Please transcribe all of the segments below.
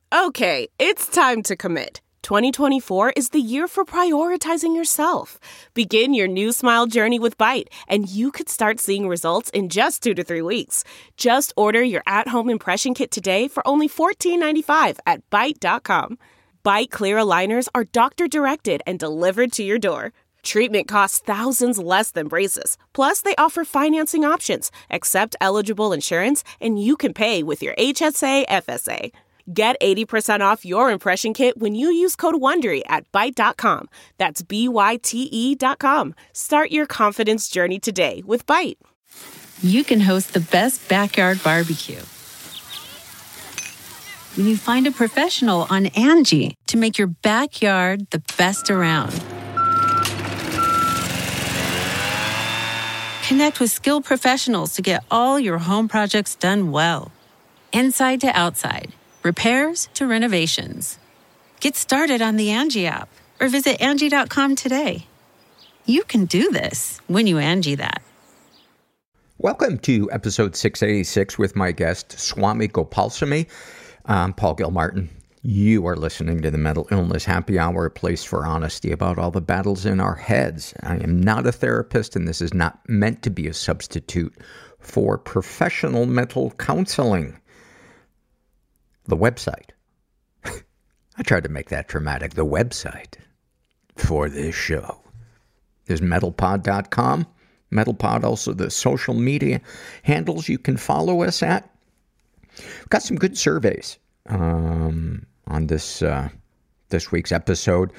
Okay, it's time to commit. 2024 is the year for prioritizing yourself. Begin your new smile journey with Byte, and you could start seeing results in just 2 to 3 weeks. Just order your at-home impression kit today for only $14.95 at Byte.com. Byte Clear aligners are doctor-directed and delivered to your door. Treatment costs thousands less than braces. Plus, they offer financing options, accept eligible insurance, and you can pay with your HSA, FSA. Get 80% off your impression kit when you use code WONDERY at Byte.com. That's BYTE.com. Start your confidence journey today with Byte. You can host the best backyard barbecue when you find a professional on Angie to make your backyard the best around. Connect with skilled professionals to get all your home projects done well. Inside to outside, repairs to renovations. Get started on the Angie app or visit Angie.com today. You can do this when you Angie that. Welcome to episode 686 with my guest, Swami Gopalsamy. I'm Paul Gilmartin. You are listening to the Mental Illness Happy Hour, a place for honesty about all the battles in our heads. I am not a therapist, and this is not meant to be a substitute for professional mental counseling. The website. I tried to make that dramatic. The website for this show is metalpod.com. Metalpod, also the social media handles you can follow us at. We've got some good surveys on this week's episode.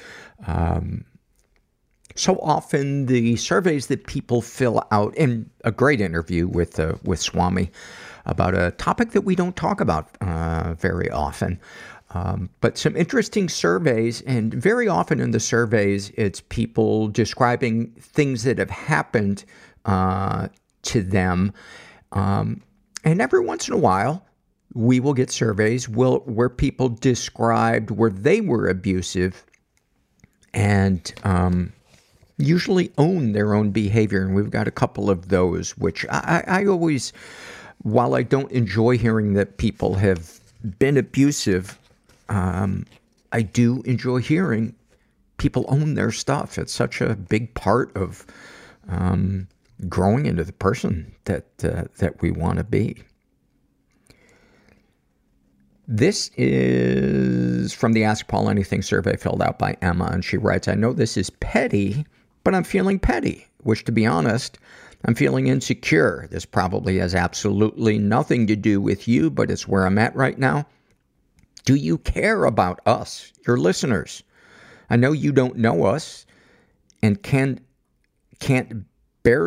So often the surveys that people fill out, in a great interview with Swami about a topic that we don't talk about very often. But some interesting surveys, and very often in the surveys, it's people describing things that have happened to them. And every once in a while, we will get surveys where people described where they were abusive and usually own their own behavior. And we've got a couple of those, which I always, while I don't enjoy hearing that people have been abusive, I do enjoy hearing people own their stuff. It's such a big part of growing into the person that we want to be. This is from the Ask Paul Anything survey filled out by Emma, and she writes, I know this is petty, but I'm feeling petty, which, to be honest, I'm feeling insecure. This probably has absolutely nothing to do with you, but it's where I'm at right now. Do you care about us, your listeners? I know you don't know us and can't bear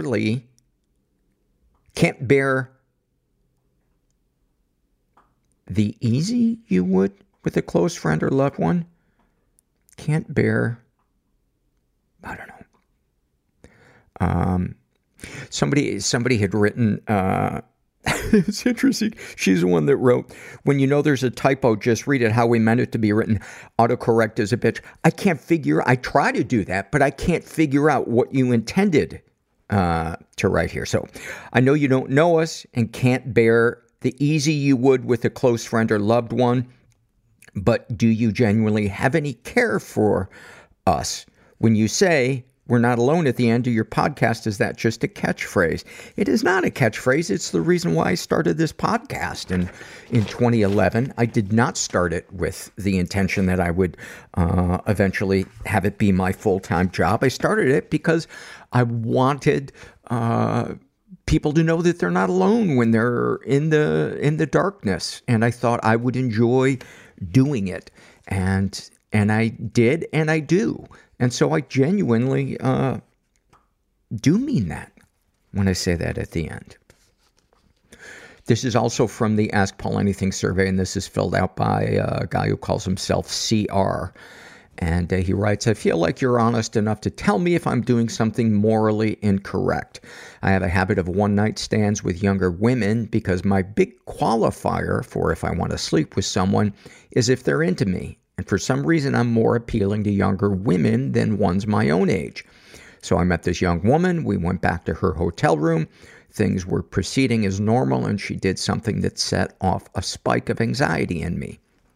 the easy you would with a close friend or loved one. Can't bear, I don't know. Somebody had written, it's interesting. She's the one that wrote, when you know there's a typo, just read it how we meant it to be written. Autocorrect is a bitch. I try to do that, but I can't figure out what you intended to write here. So I know you don't know us and can't bear the easy you would with a close friend or loved one, but do you genuinely have any care for us? When you say, we're not alone at the end of your podcast, is that just a catchphrase? It is not a catchphrase. It's the reason why I started this podcast in 2011. I did not start it with the intention that I would eventually have it be my full-time job. I started it because I wanted people to know that they're not alone when they're in the darkness, and I thought I would enjoy doing it, and I did, and I do. And so I genuinely do mean that when I say that at the end. This is also from the Ask Paul Anything survey, and this is filled out by a guy who calls himself CR. And he writes, I feel like you're honest enough to tell me if I'm doing something morally incorrect. I have a habit of one-night stands with younger women because my big qualifier for if I want to sleep with someone is if they're into me. And for some reason, I'm more appealing to younger women than ones my own age. So I met this young woman. We went back to her hotel room. Things were proceeding as normal, and she did something that set off a spike of anxiety in me.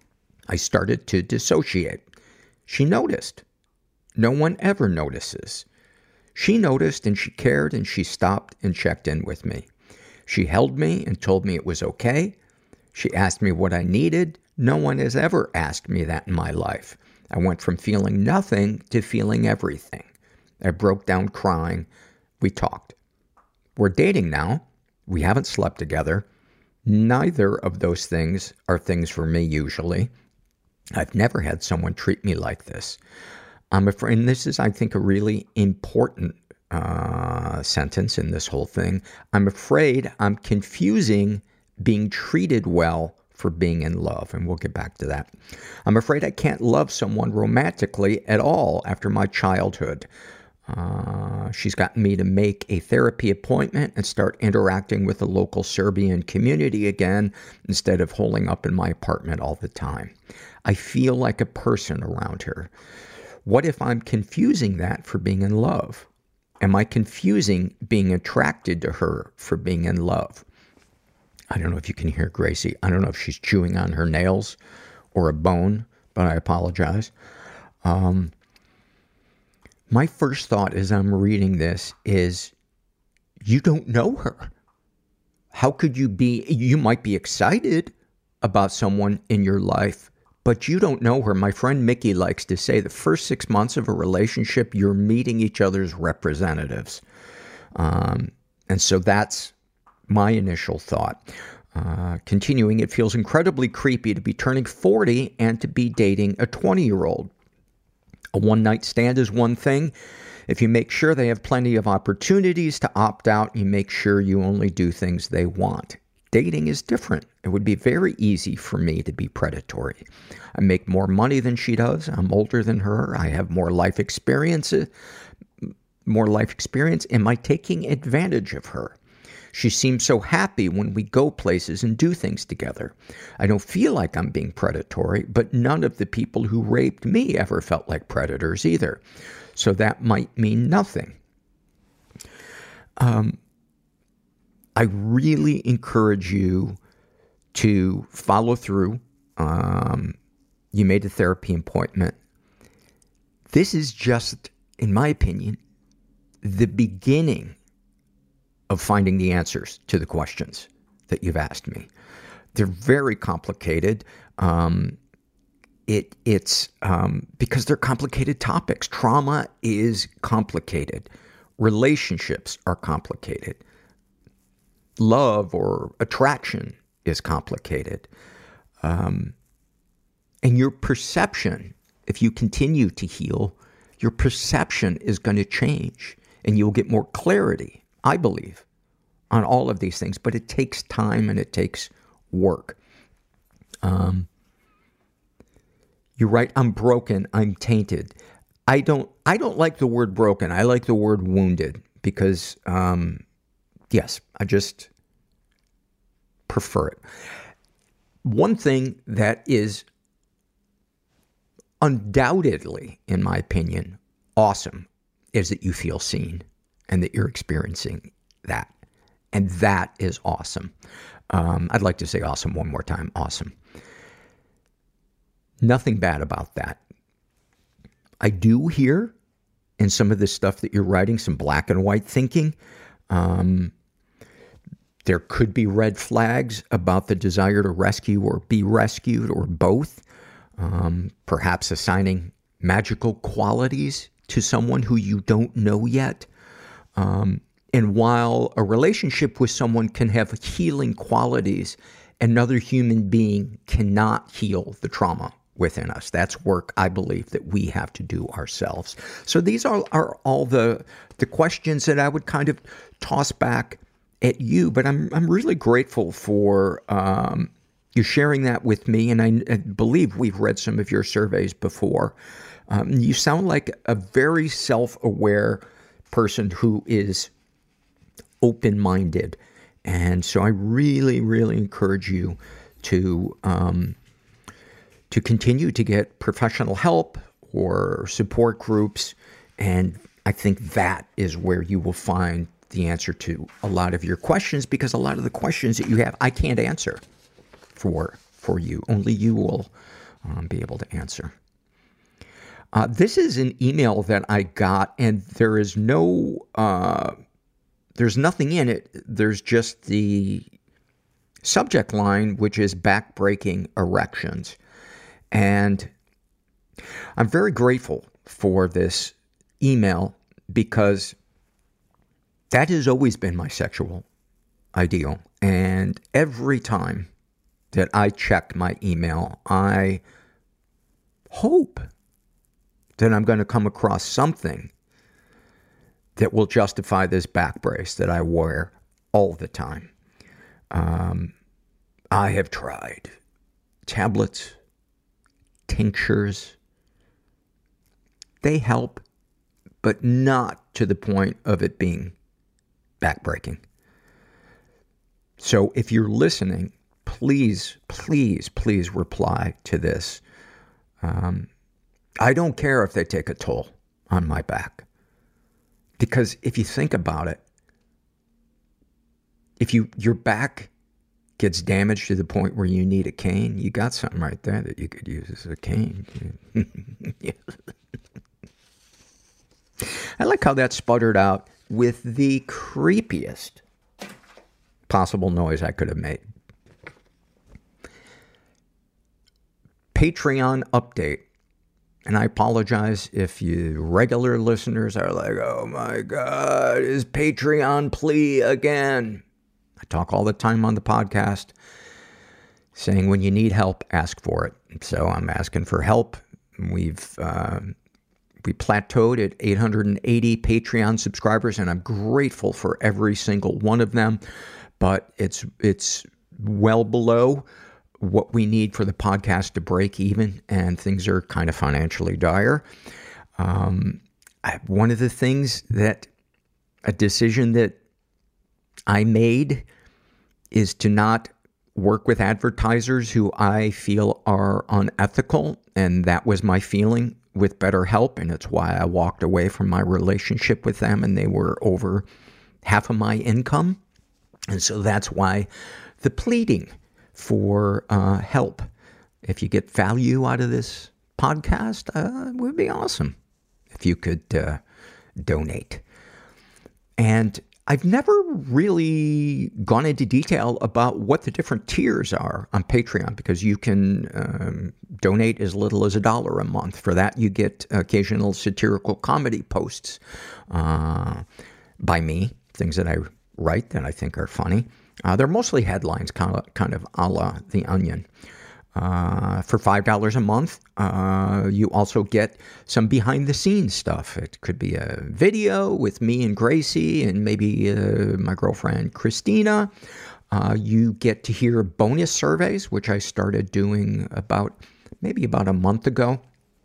I started to dissociate. She noticed. No one ever notices. She noticed and she cared and she stopped and checked in with me. She held me and told me it was okay. She asked me what I needed. No one has ever asked me that in my life. I went from feeling nothing to feeling everything. I broke down crying. We talked. We're dating now. We haven't slept together. Neither of those things are things for me usually. I've never had someone treat me like this. I'm afraid, and this is, I think, a really important sentence in this whole thing. I'm afraid I'm confusing being treated well for being in love, and we'll get back to that. I'm afraid I can't love someone romantically at all after my childhood. She's gotten me to make a therapy appointment and start interacting with the local Serbian community again instead of holding up in my apartment all the time. I feel like a person around her. What if I'm confusing that for being in love? Am I confusing being attracted to her for being in love? I don't know if you can hear Gracie. I don't know if she's chewing on her nails or a bone, but I apologize. My first thought as I'm reading this is, you don't know her. How could you might be excited about someone in your life, but you don't know her. My friend Mickey likes to say the first 6 months of a relationship, you're meeting each other's representatives. And so that's my initial thought. Continuing, it feels incredibly creepy to be turning 40 and to be dating a 20-year-old. A one-night stand is one thing. If you make sure they have plenty of opportunities to opt out, you make sure you only do things they want. Dating is different. It would be very easy for me to be predatory. I make more money than she does. I'm older than her. I have more life experience. Am I taking advantage of her? She seems so happy when we go places and do things together. I don't feel like I'm being predatory, but none of the people who raped me ever felt like predators either. So that might mean nothing. I really encourage you to follow through. You made a therapy appointment. This is just, in my opinion, the beginning of finding the answers to the questions that you've asked me. They're very complicated. It's because they're complicated topics. Trauma is complicated. Relationships are complicated. Love or attraction is complicated. And your perception, if you continue to heal, your perception is going to change and you'll get more clarity, I believe, on all of these things. But it takes time and it takes work. You're right. I'm broken. I'm tainted. I don't like the word broken. I like the word wounded because, yes, I just prefer it. One thing that is undoubtedly, in my opinion, awesome is that you feel seen and that you're experiencing that. And that is awesome. I'd like to say awesome one more time. Awesome. Nothing bad about that. I do hear in some of this stuff that you're writing some black and white thinking. There could be red flags about the desire to rescue or be rescued or both. Perhaps assigning magical qualities to someone who you don't know yet. And while a relationship with someone can have healing qualities, another human being cannot heal the trauma within us. That's work, I believe, that we have to do ourselves. So these are all the questions that I would kind of toss back at you, but I'm really grateful for you sharing that with me, and I believe we've read some of your surveys before. You sound like a very self-aware person who is open-minded, and so I really, really encourage you to continue to get professional help or support groups, and I think that is where you will find the answer to a lot of your questions, because a lot of the questions that you have, I can't answer for you. Only you will be able to answer. This is an email that I got, and there's nothing in it. There's just the subject line, which is back-breaking erections. And I'm very grateful for this email because that has always been my sexual ideal. And every time that I check my email, I hope that I'm going to come across something that will justify this back brace that I wear all the time. I have tried tablets, tinctures. They help, but not to the point of it being backbreaking. So if you're listening, please, please, please reply to this. I don't care if they take a toll on my back. Because if you think about it, if your back gets damaged to the point where you need a cane, you got something right there that you could use as a cane. I like how that sputtered out with the creepiest possible noise I could have made. Patreon update. And I apologize if you regular listeners are like, oh my God, is Patreon plea again? I talk all the time on the podcast saying when you need help, ask for it. So I'm asking for help. We plateaued at 880 Patreon subscribers, and I'm grateful for every single one of them. But it's well below what we need for the podcast to break even, and things are kind of financially dire. One of the things a decision that I made is to not work with advertisers who I feel are unethical, and that was my feeling with BetterHelp, and it's why I walked away from my relationship with them, and they were over half of my income. And so that's why the pleading for help. If you get value out of this podcast, it would be awesome if you could donate. And I've never really gone into detail about what the different tiers are on Patreon, because you can donate as little as $1 a month. For that, you get occasional satirical comedy posts by me, things that I write that I think are funny. They're mostly headlines, kind of a la The Onion. For $5 a month, you also get some behind-the-scenes stuff. It could be a video with me and Gracie and maybe my girlfriend Christina. You get to hear bonus surveys, which I started doing about a month ago.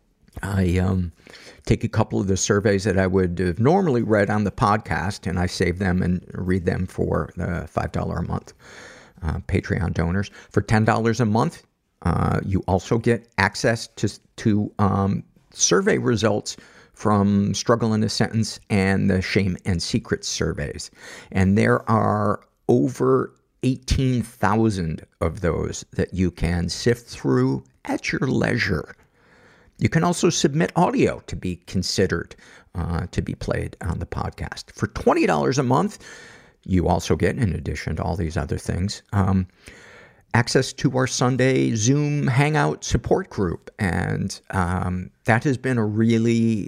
I take a couple of the surveys that I would have normally read on the podcast, and I save them and read them for the $5 a month Patreon donors. For $10 a month, you also get access to survey results from Struggle in a Sentence and the Shame and Secrets surveys. And there are over 18,000 of those that you can sift through at your leisure. You can also submit audio to be considered to be played on the podcast. For $20 a month, you also get, in addition to all these other things, access to our Sunday Zoom Hangout support group. And that has been a really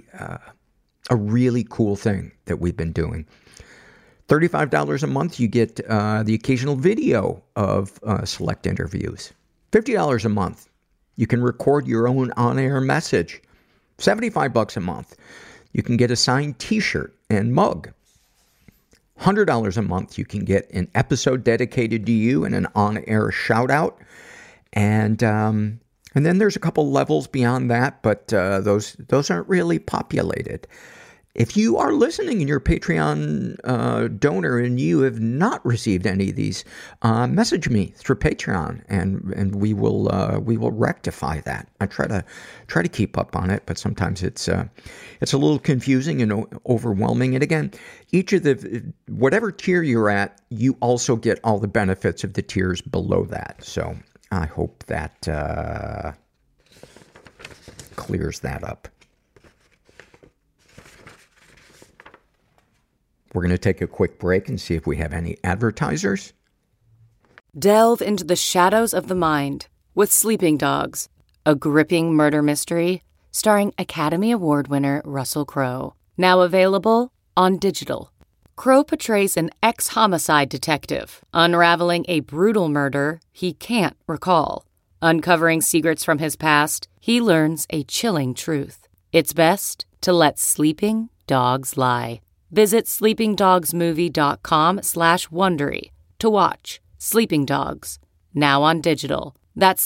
cool thing that we've been doing. $35 a month, you get the occasional video of select interviews. $50 a month, you can record your own on-air message. $75 a month, you can get a signed t-shirt and mug. $100 a month, you can get an episode dedicated to you and an on-air shout-out. And then there's a couple levels beyond that, but those aren't really populated. If you are listening and you're a Patreon donor and you have not received any of these, message me through Patreon, and we will rectify that. I try to keep up on it, but sometimes it's a little confusing and overwhelming. And again, each of whatever tier you're at, you also get all the benefits of the tiers below that. So I hope that clears that up. We're going to take a quick break and see if we have any advertisers. Delve into the shadows of the mind with Sleeping Dogs, a gripping murder mystery starring Academy Award winner Russell Crowe. Now available on digital. Crowe portrays an ex-homicide detective unraveling a brutal murder he can't recall. Uncovering secrets from his past, he learns a chilling truth. It's best to let sleeping dogs lie. Visit sleepingdogsmovie.com/Wondery to watch Sleeping Dogs, now on digital. That's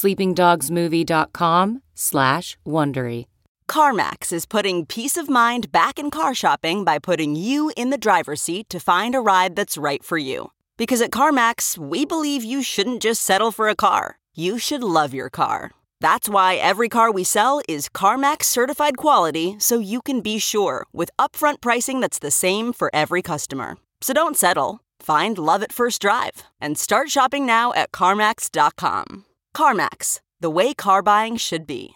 sleepingdogsmovie.com/Wondery. CarMax is putting peace of mind back in car shopping by putting you in the driver's seat to find a ride that's right for you. Because at CarMax, we believe you shouldn't just settle for a car. You should love your car. That's why every car we sell is CarMax certified quality, so you can be sure with upfront pricing that's the same for every customer. So don't settle. Find love at first drive and start shopping now at CarMax.com. CarMax, the way car buying should be.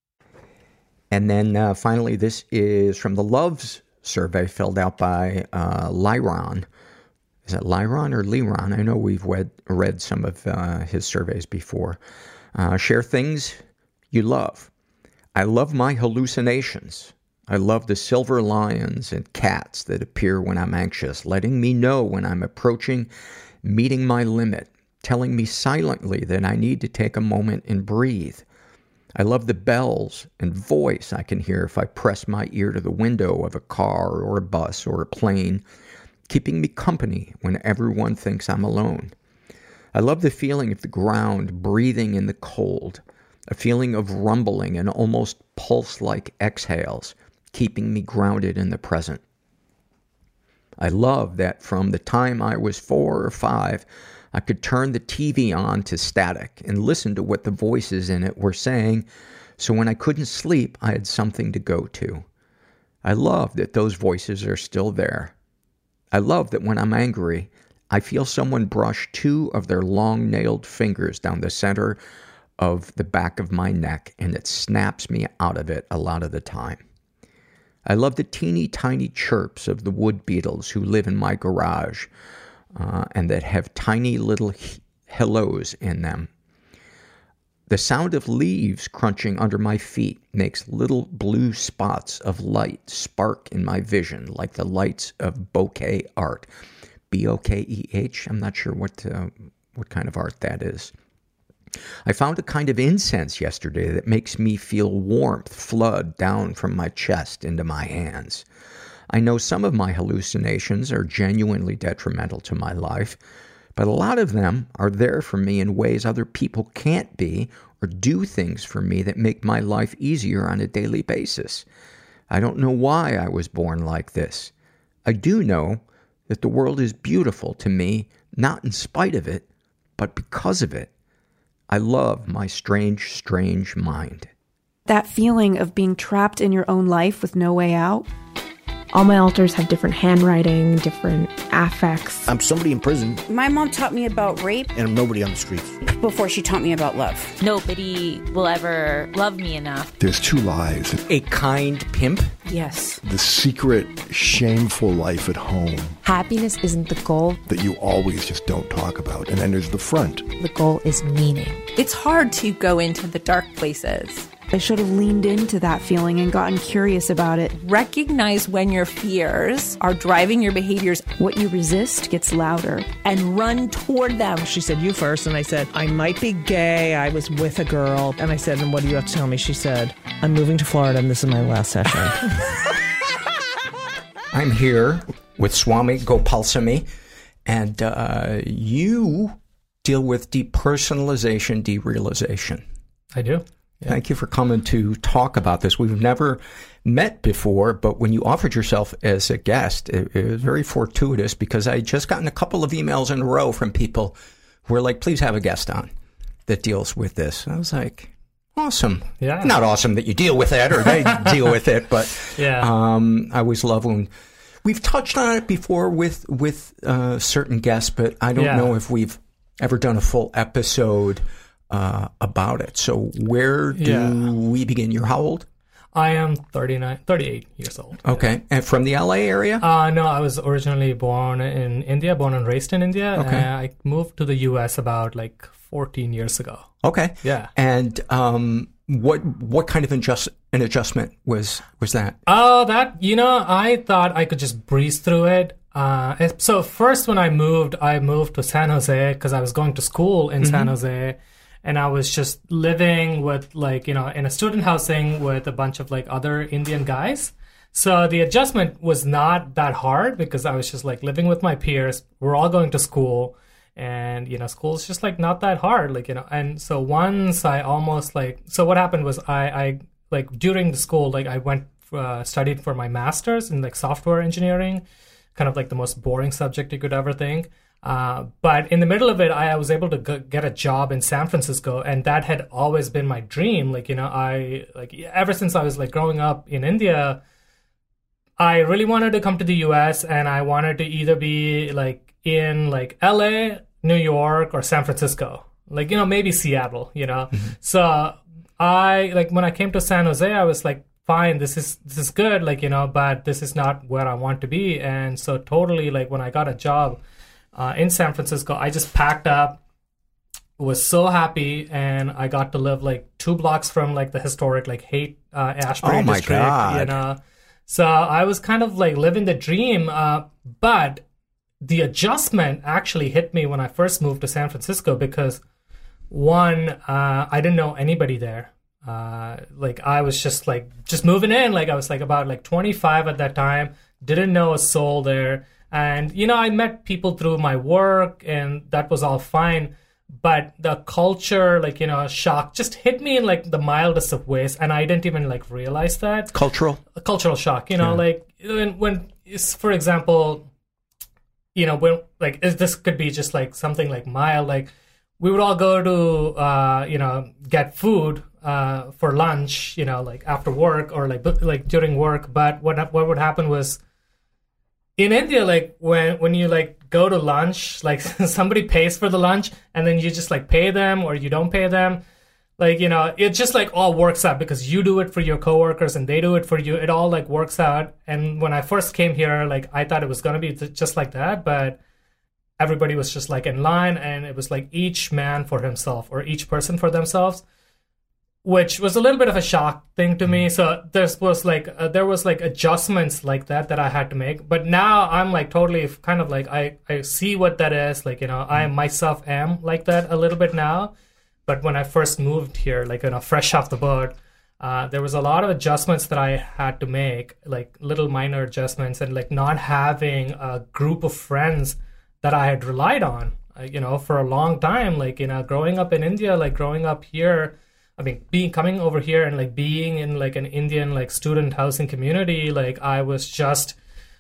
And then finally, this is from the Loves survey filled out by Lyron. Is it Lyron or Lyron? I know we've read some of his surveys before. Share things you love. I love my hallucinations. I love the silver lions and cats that appear when I'm anxious, letting me know when I'm approaching meeting my limit, telling me silently that I need to take a moment and breathe. I love the bells and voice I can hear if I press my ear to the window of a car or a bus or a plane, keeping me company when everyone thinks I'm alone. I love the feeling of the ground breathing in the cold, a feeling of rumbling and almost pulse-like exhales, keeping me grounded in the present. I love that from the time I was 4 or 5, I could turn the TV on to static and listen to what the voices in it were saying, so when I couldn't sleep, I had something to go to. I love that those voices are still there. I love that when I'm angry, I feel someone brush 2 of their long-nailed fingers down the center of the back of my neck, and it snaps me out of it a lot of the time. I love the teeny tiny chirps of the wood beetles who live in my garage, and that have tiny little hellos in them. The sound of leaves crunching under my feet makes little blue spots of light spark in my vision, like the lights of bokeh art. B-O-K-E-H? I'm not sure what kind of art that is. I found a kind of incense yesterday that makes me feel warmth flood down from my chest into my hands. I know some of my hallucinations are genuinely detrimental to my life, but a lot of them are there for me in ways other people can't be, or do things for me that make my life easier on a daily basis. I don't know why I was born like this. I do know that the world is beautiful to me, not in spite of it, but because of it. I love my strange, strange mind. That feeling of being trapped in your own life with no way out. All my alters have different handwriting, different affects. I'm somebody in prison. My mom taught me about rape. And I'm nobody on the streets. Before she taught me about love. Nobody will ever love me enough. There's 2 lives. A kind pimp? Yes. The secret, shameful life at home. Happiness isn't the goal. That you always just don't talk about. And then there's the front. The goal is meaning. It's hard to go into the dark places. I should have leaned into that feeling and gotten curious about it. Recognize when your fears are driving your behaviors. What you resist gets louder. And run toward them. She said, you first. And I said, I might be gay. I was with a girl. And I said, and what do you have to tell me? She said, I'm moving to Florida and this is my last session. I'm here with Swami Gopalsamy, and you deal with depersonalization, derealization. I do. Yeah. Thank you for coming to talk about this. We've never met before, but when you offered yourself as a guest, it was very fortuitous because I had just gotten a couple of emails in a row from people who were like, please have a guest on that deals with this. I was like, awesome. Yeah. Not awesome that you deal with it or they deal with it, but yeah. I always love when we've touched on it before with certain guests, but I don't know if we've ever done a full episode about it. So where do we begin? You're how old? I am 38 years old. Okay. And from the LA area? No, I was originally born in India, born and raised in India. Okay. I moved to the US about like 14 years ago. Okay. Yeah. And what kind of an adjustment was that? Oh, I thought I could just breeze through it. So first when I moved to San Jose because I was going to school in San Jose. And I was just living with in a student housing with a bunch of like other Indian guys. So the adjustment was not that hard because I was just like living with my peers. We're all going to school and, school's just like not that hard, and so once I almost so what happened was I during the school, I went, studied for my master's in like software engineering, kind of like the most boring subject you could ever think. But in the middle of it, I was able to get a job in San Francisco, and that had always been my dream. Ever since I was growing up in India, I really wanted to come to the U.S. and I wanted to either be in L.A., New York, or San Francisco, maybe Seattle. So I when I came to San Jose, I was like, fine, this is good, but this is not where I want to be. And so totally when I got a job in San Francisco, I just packed up, was so happy, and I got to live 2 blocks from the historic Haight-Ashbury district. God. So I was kind of living the dream, but the adjustment actually hit me when I first moved to San Francisco because one, I didn't know anybody there. I was just moving in. I was about 25 at that time, didn't know a soul there. And, I met people through my work and that was all fine. But the culture, shock just hit me in the mildest of ways. And I didn't even realize that. Cultural shock, when for example, when this could be just something mild, we would all go to, get food for lunch, after work or during work. But what would happen was, in India, when you go to lunch, somebody pays for the lunch and then you just pay them or you don't pay them. It just all works out because you do it for your coworkers and they do it for you. It all works out. And when I first came here, I thought it was going to be just like that, but everybody was just in line and it was each man for himself or each person for themselves, which was a little bit of a shock thing to me. So there was adjustments that I had to make. But now I'm totally kind of I see what that is. I myself am like that a little bit now. But when I first moved here, fresh off the boat, there was a lot of adjustments that I had to make, little minor adjustments, and not having a group of friends that I had relied on, for a long time. Growing up in India, growing up here, coming over here and being in an Indian student housing community, I was just,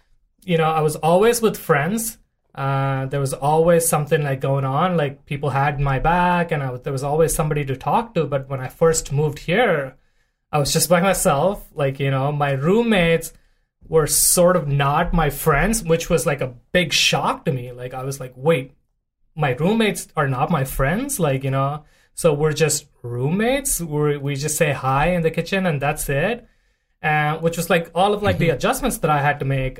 I was always with friends. There was always something going on. People had my back, and there was always somebody to talk to. But when I first moved here, I was just by myself. My roommates were sort of not my friends, which was a big shock to me. I was wait, my roommates are not my friends, so we're just roommates. We just say hi in the kitchen and that's it. Which was all of the adjustments that I had to make.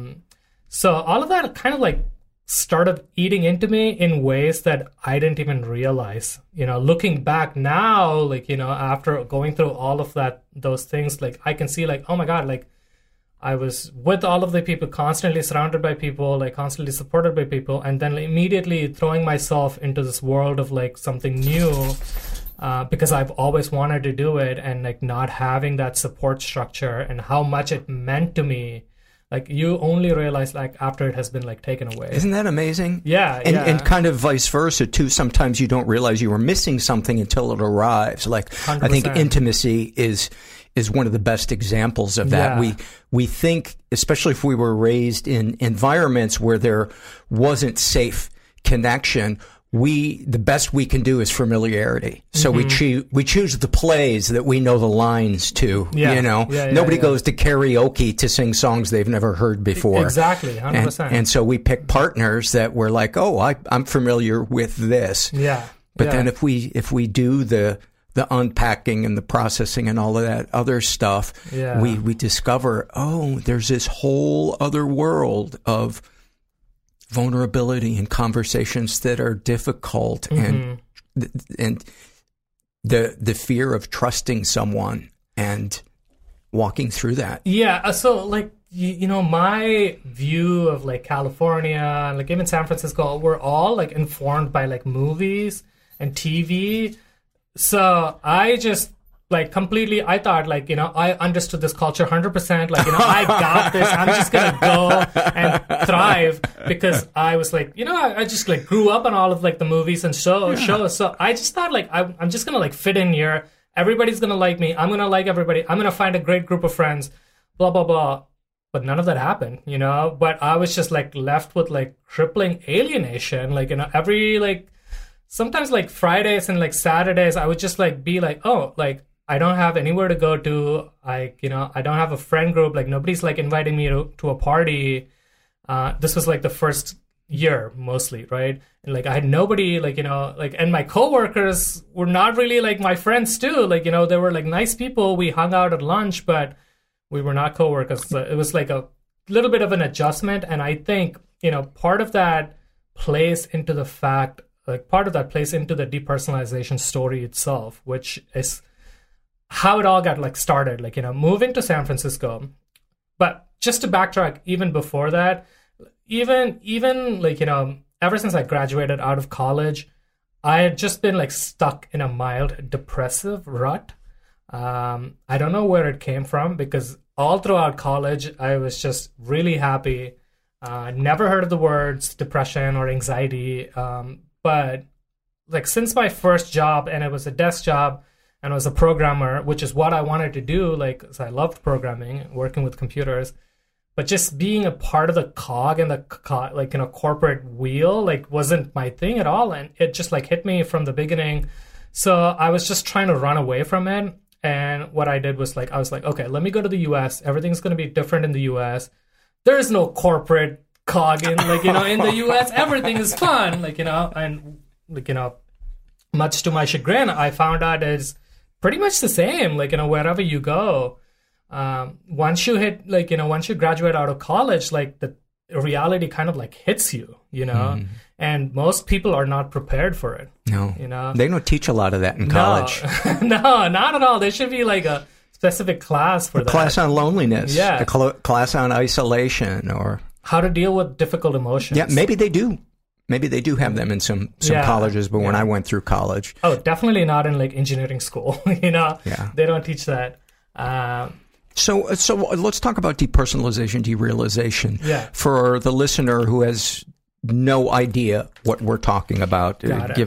So all of that kind of started eating into me in ways that I didn't even realize. Looking back now, after going through all of those things, I can see oh my God, I was with all of the people, constantly surrounded by people, constantly supported by people, and then immediately throwing myself into this world of something new because I've always wanted to do it, and not having that support structure and how much it meant to me. You only realize after it has been taken away. Isn't that amazing? Yeah, and kind of vice versa too. Sometimes you don't realize you were missing something until it arrives. 100%. I think intimacy is one of the best examples of that. Yeah. We think, especially if we were raised in environments where there wasn't safe connection, the best we can do is familiarity. So we choose the plays that we know the lines to. Nobody goes to karaoke to sing songs they've never heard before. Exactly, 100%. And so we pick partners that we're I'm familiar with this. Yeah. But then if we do the the unpacking and the processing and all of that other stuff, we discover, there's this whole other world of vulnerability and conversations that are difficult, and the fear of trusting someone and walking through that. Yeah, so like, my view of like California, like even San Francisco, we're all like informed by like movies and TV. So I just like completely, I thought like, I understood this culture 100%. Like, I got this. I'm just going to go and thrive because I was like, I just like grew up on all of like the movies and shows. So I just thought like, I'm just going to like fit in here. Everybody's going to like me. I'm going to like everybody. I'm going to find a great group of friends, blah, blah, blah. But none of that happened, but I was just like left with like crippling alienation. Like, every like, sometimes like Fridays and like Saturdays, I would just like be like, oh, like I don't have anywhere to go to. I don't have a friend group. Like nobody's like inviting me to a party. This was like the first year mostly, right? And like I had nobody, like, and my coworkers were not really like my friends too. Like, they were like nice people. We hung out at lunch, but we were not coworkers. So it was like a little bit of an adjustment. And I think, part of that plays into the fact, like part of that plays into the depersonalization story itself, which is how it all got like started, like, moving to San Francisco. But just to backtrack, even before that, even like, ever since I graduated out of college, I had just been like stuck in a mild depressive rut. I don't know where it came from because all throughout college, I was just really happy. Never heard of the words depression or anxiety. But like since my first job, and it was a desk job and I was a programmer, which is what I wanted to do. Like, so I loved programming, working with computers, but just being a part of the cog and the corporate wheel, like wasn't my thing at all. And it just like hit me from the beginning. So I was just trying to run away from it. And what I did was like, I was like, okay, let me go to the US. Everything's going to be different in the US. There is no corporate cog in, like, in the US, everything is fun, like, and like, much to my chagrin, I found out it's pretty much the same, like, wherever you go. Once you hit, like, once you graduate out of college, like the reality kind of like hits you, and most people are not prepared for it. No, they don't teach a lot of that in college. No, not at all. There should be like a specific class for that. Class on loneliness. Yeah. A class on isolation or how to deal with difficult emotions. Yeah, maybe they do. Maybe they do have them in some colleges, but when I went through college. Oh, definitely not in like engineering school, Yeah. They don't teach that. So let's talk about depersonalization, derealization. Yeah. For the listener who has no idea what we're talking about,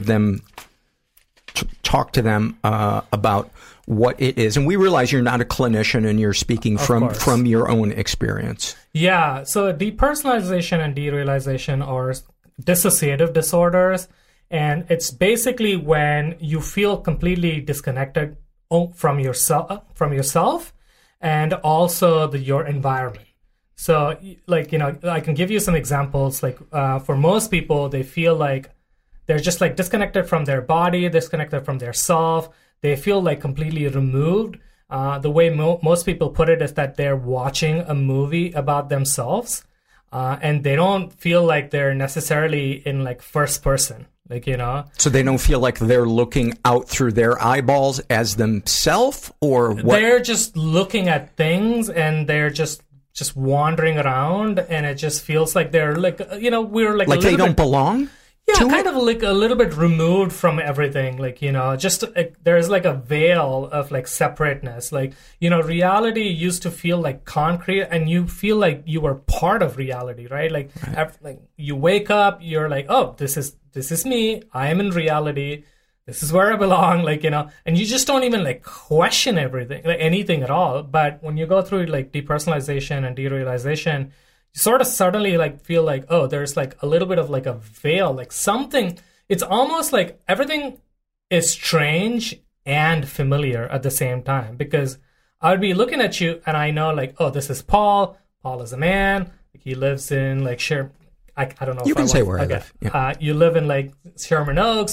talk to them about what it is. And we realize you're not a clinician and you're speaking from your own experience. Yeah. So depersonalization and derealization are dissociative disorders. And it's basically when you feel completely disconnected from yourself and also your environment. So, like, I can give you some examples. Like, for most people, they feel like they're just like disconnected from their body, disconnected from their self. They feel like completely removed. The way most people put it is that they're watching a movie about themselves, and they don't feel like they're necessarily in like first person. Like, So they don't feel like they're looking out through their eyeballs as themselves, or what? They're just looking at things and they're just wandering around, and it just feels like they're like, we're like they don't belong? Yeah, kind of like a little bit removed from everything. Like, just there's like a veil of like separateness. Like, reality used to feel like concrete and you feel like you were part of reality, right? Like, like you wake up, you're like, oh, this is me. I am in reality. This is where I belong. Like, and you just don't even like question everything, like anything at all. But when you go through like depersonalization and derealization, you sort of suddenly like feel like, oh, there's like a little bit of like a veil, like something. It's almost like everything is strange and familiar at the same time, because I would be looking at you and I know like, oh, this is Paul. Paul is a man. He lives in like I don't know. You can say where I live. Yeah. You live in like Sherman Oaks.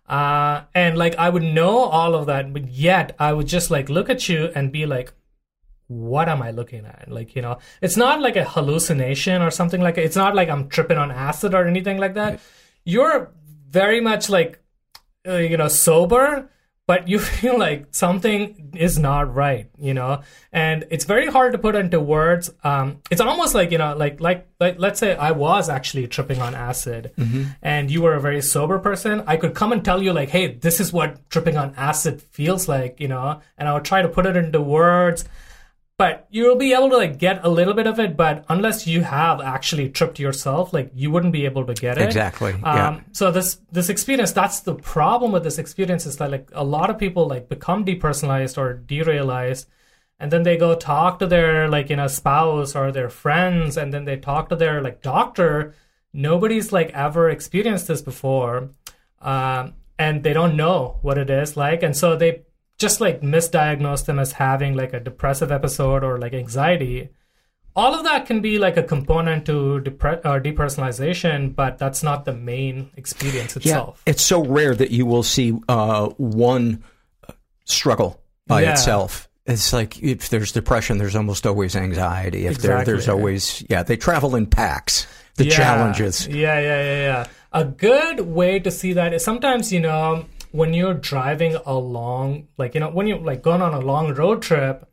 And like I would know all of that, but yet I would just like look at you and be like, what am I looking at? Like, you know, it's not like a hallucination or something like it. It's not like I'm tripping on acid or anything like that. You're very much like, you know, sober, but you feel like something is not right, you know, and it's very hard to put into words. It's almost like, you know, like let's say I was actually tripping on acid and you were a very sober person. I could come and tell you like, hey, this is what tripping on acid feels like, you know, and I would try to put it into words. But you'll be able to like get a little bit of it, but unless you have actually tripped yourself, like you wouldn't be able to get it. Exactly. Yeah. So this experience, that's the problem with this experience, is that like a lot of people like become depersonalized or derealized, and then they go talk to their like, you know, spouse or their friends, and then they talk to their like doctor. Nobody's like ever experienced this before, and they don't know what it is like, and so they just like misdiagnose them as having like a depressive episode or like anxiety. All of that can be like a component to depersonalization, but that's not the main experience itself. Yeah, it's so rare that you will see one struggle by itself. It's like if there's depression, there's almost always anxiety. If there's always, they travel in packs, the challenges. Yeah. A good way to see that is sometimes, you know, when you're driving along, like, you know, when you're like going on a long road trip,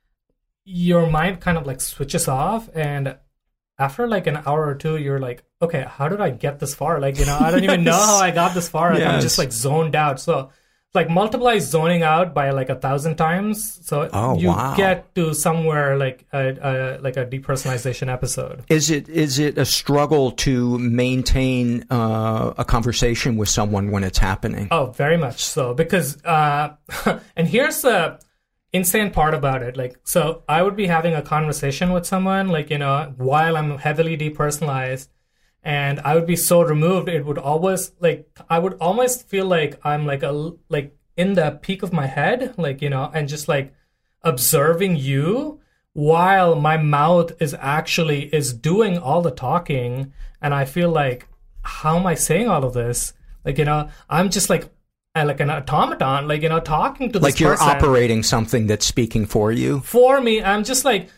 your mind kind of like switches off, and after like an hour or two, you're like, okay, how did I get this far? Like, you know, I don't even know how I got this far. Like, I'm just like zoned out. So like multiply zoning out by like 1,000 times, so you get to somewhere like a depersonalization episode. Is it a struggle to maintain a conversation with someone when it's happening? Oh, very much so, because and here's the insane part about it. Like, so I would be having a conversation with someone, like, you know, while I'm heavily depersonalized. And I would be so removed, it would always like, I would almost feel like I'm like in the peak of my head, like, you know, and just like observing you while my mouth is doing all the talking. And I feel like, how am I saying all of this? Like, you know, I'm just like an automaton, like, you know, talking to this person. Like you're operating something that's speaking for you? For me, I'm just like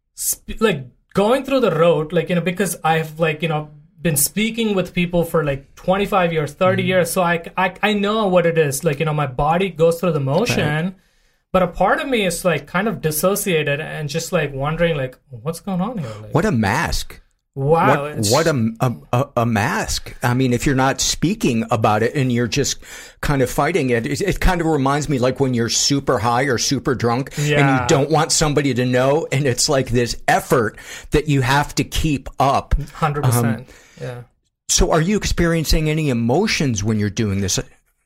going through the road, like, you know, because I've like, you know, been speaking with people for like 25 years, 30 years. So I know what it is. Like, you know, my body goes through the motion, but a part of me is like kind of dissociated and just like wondering like, what's going on here? Like, what a mask. Wow. What a mask. I mean, if you're not speaking about it and you're just kind of fighting it, it kind of reminds me like when you're super high or super drunk and you don't want somebody to know. And it's like this effort that you have to keep up. 100%. Yeah. So are you experiencing any emotions when you're doing this?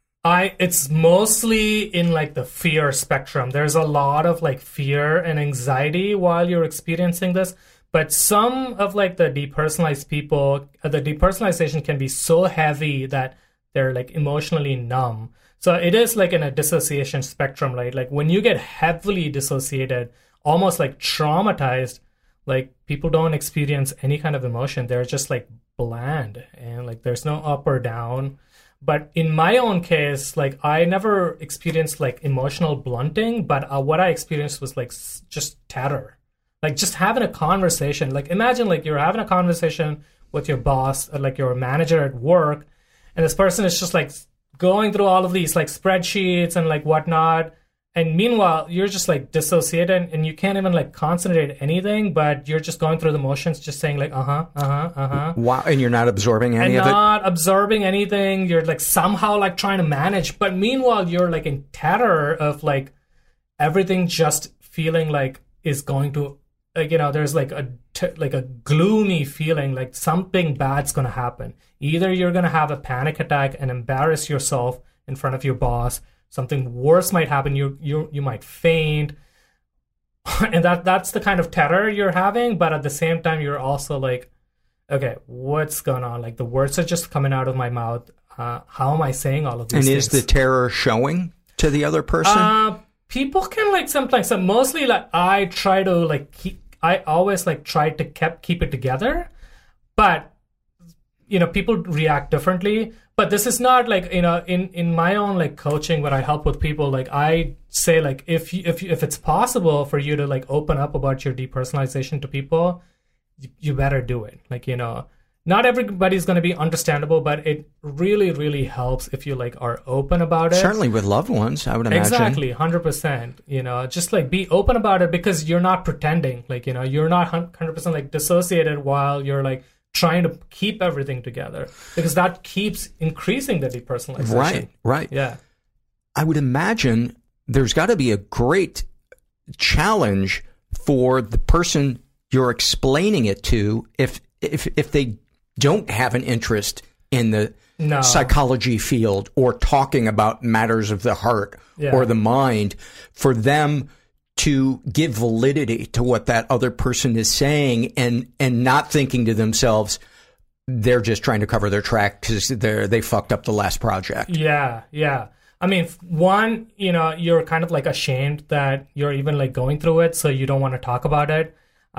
It's mostly in like the fear spectrum. There's a lot of like fear and anxiety while you're experiencing this. But some of like the depersonalized people, the depersonalization can be so heavy that they're like emotionally numb. So it is like in a dissociation spectrum, right? Like when you get heavily dissociated, almost like traumatized, like people don't experience any kind of emotion. They're just like bland and like there's no up or down. But in my own case, like I never experienced like emotional blunting, but what I experienced was like just terror. Like just having a conversation, like imagine like you're having a conversation with your boss, or like your manager at work, and this person is just like going through all of these like spreadsheets and like whatnot. And meanwhile, you're just like dissociated and you can't even like concentrate anything, but you're just going through the motions, just saying like, Wow. And you're not absorbing any of it? Not absorbing anything. You're like somehow like trying to manage. But meanwhile, you're like in terror of like everything just feeling like is going to, like, you know, there's like a gloomy feeling like something bad's going to happen. Either you're going to have a panic attack and embarrass yourself in front of your boss. Something worse might happen. You might faint. And that's the kind of terror you're having. But at the same time, you're also like, okay, what's going on? Like the words are just coming out of my mouth. How am I saying all of these things? And is the terror showing to the other person? People can like sometimes, so mostly like I try to like I always like try to keep it together, but you know, people react differently. But this is not like, in my own like coaching, when I help with people, like I say, like if it's possible for you to like open up about your depersonalization to people, you better do it. Like, not everybody's going to be understandable, but it really, really helps if you like are open about it. Certainly with loved ones, I would imagine. Exactly, 100%. Just like be open about it, because you're not pretending. Like, you're not 100% like dissociated while you're like trying to keep everything together, because that keeps increasing the depersonalization. Right. Yeah. I would imagine there's got to be a great challenge for the person you're explaining it to if they don't have an interest in the psychology field or talking about matters of the heart or the mind, for them to give validity to what that other person is saying and not thinking to themselves, they're just trying to cover their track because they fucked up the last project. Yeah. I mean, one, you're kind of like ashamed that you're even like going through it, so you don't want to talk about it.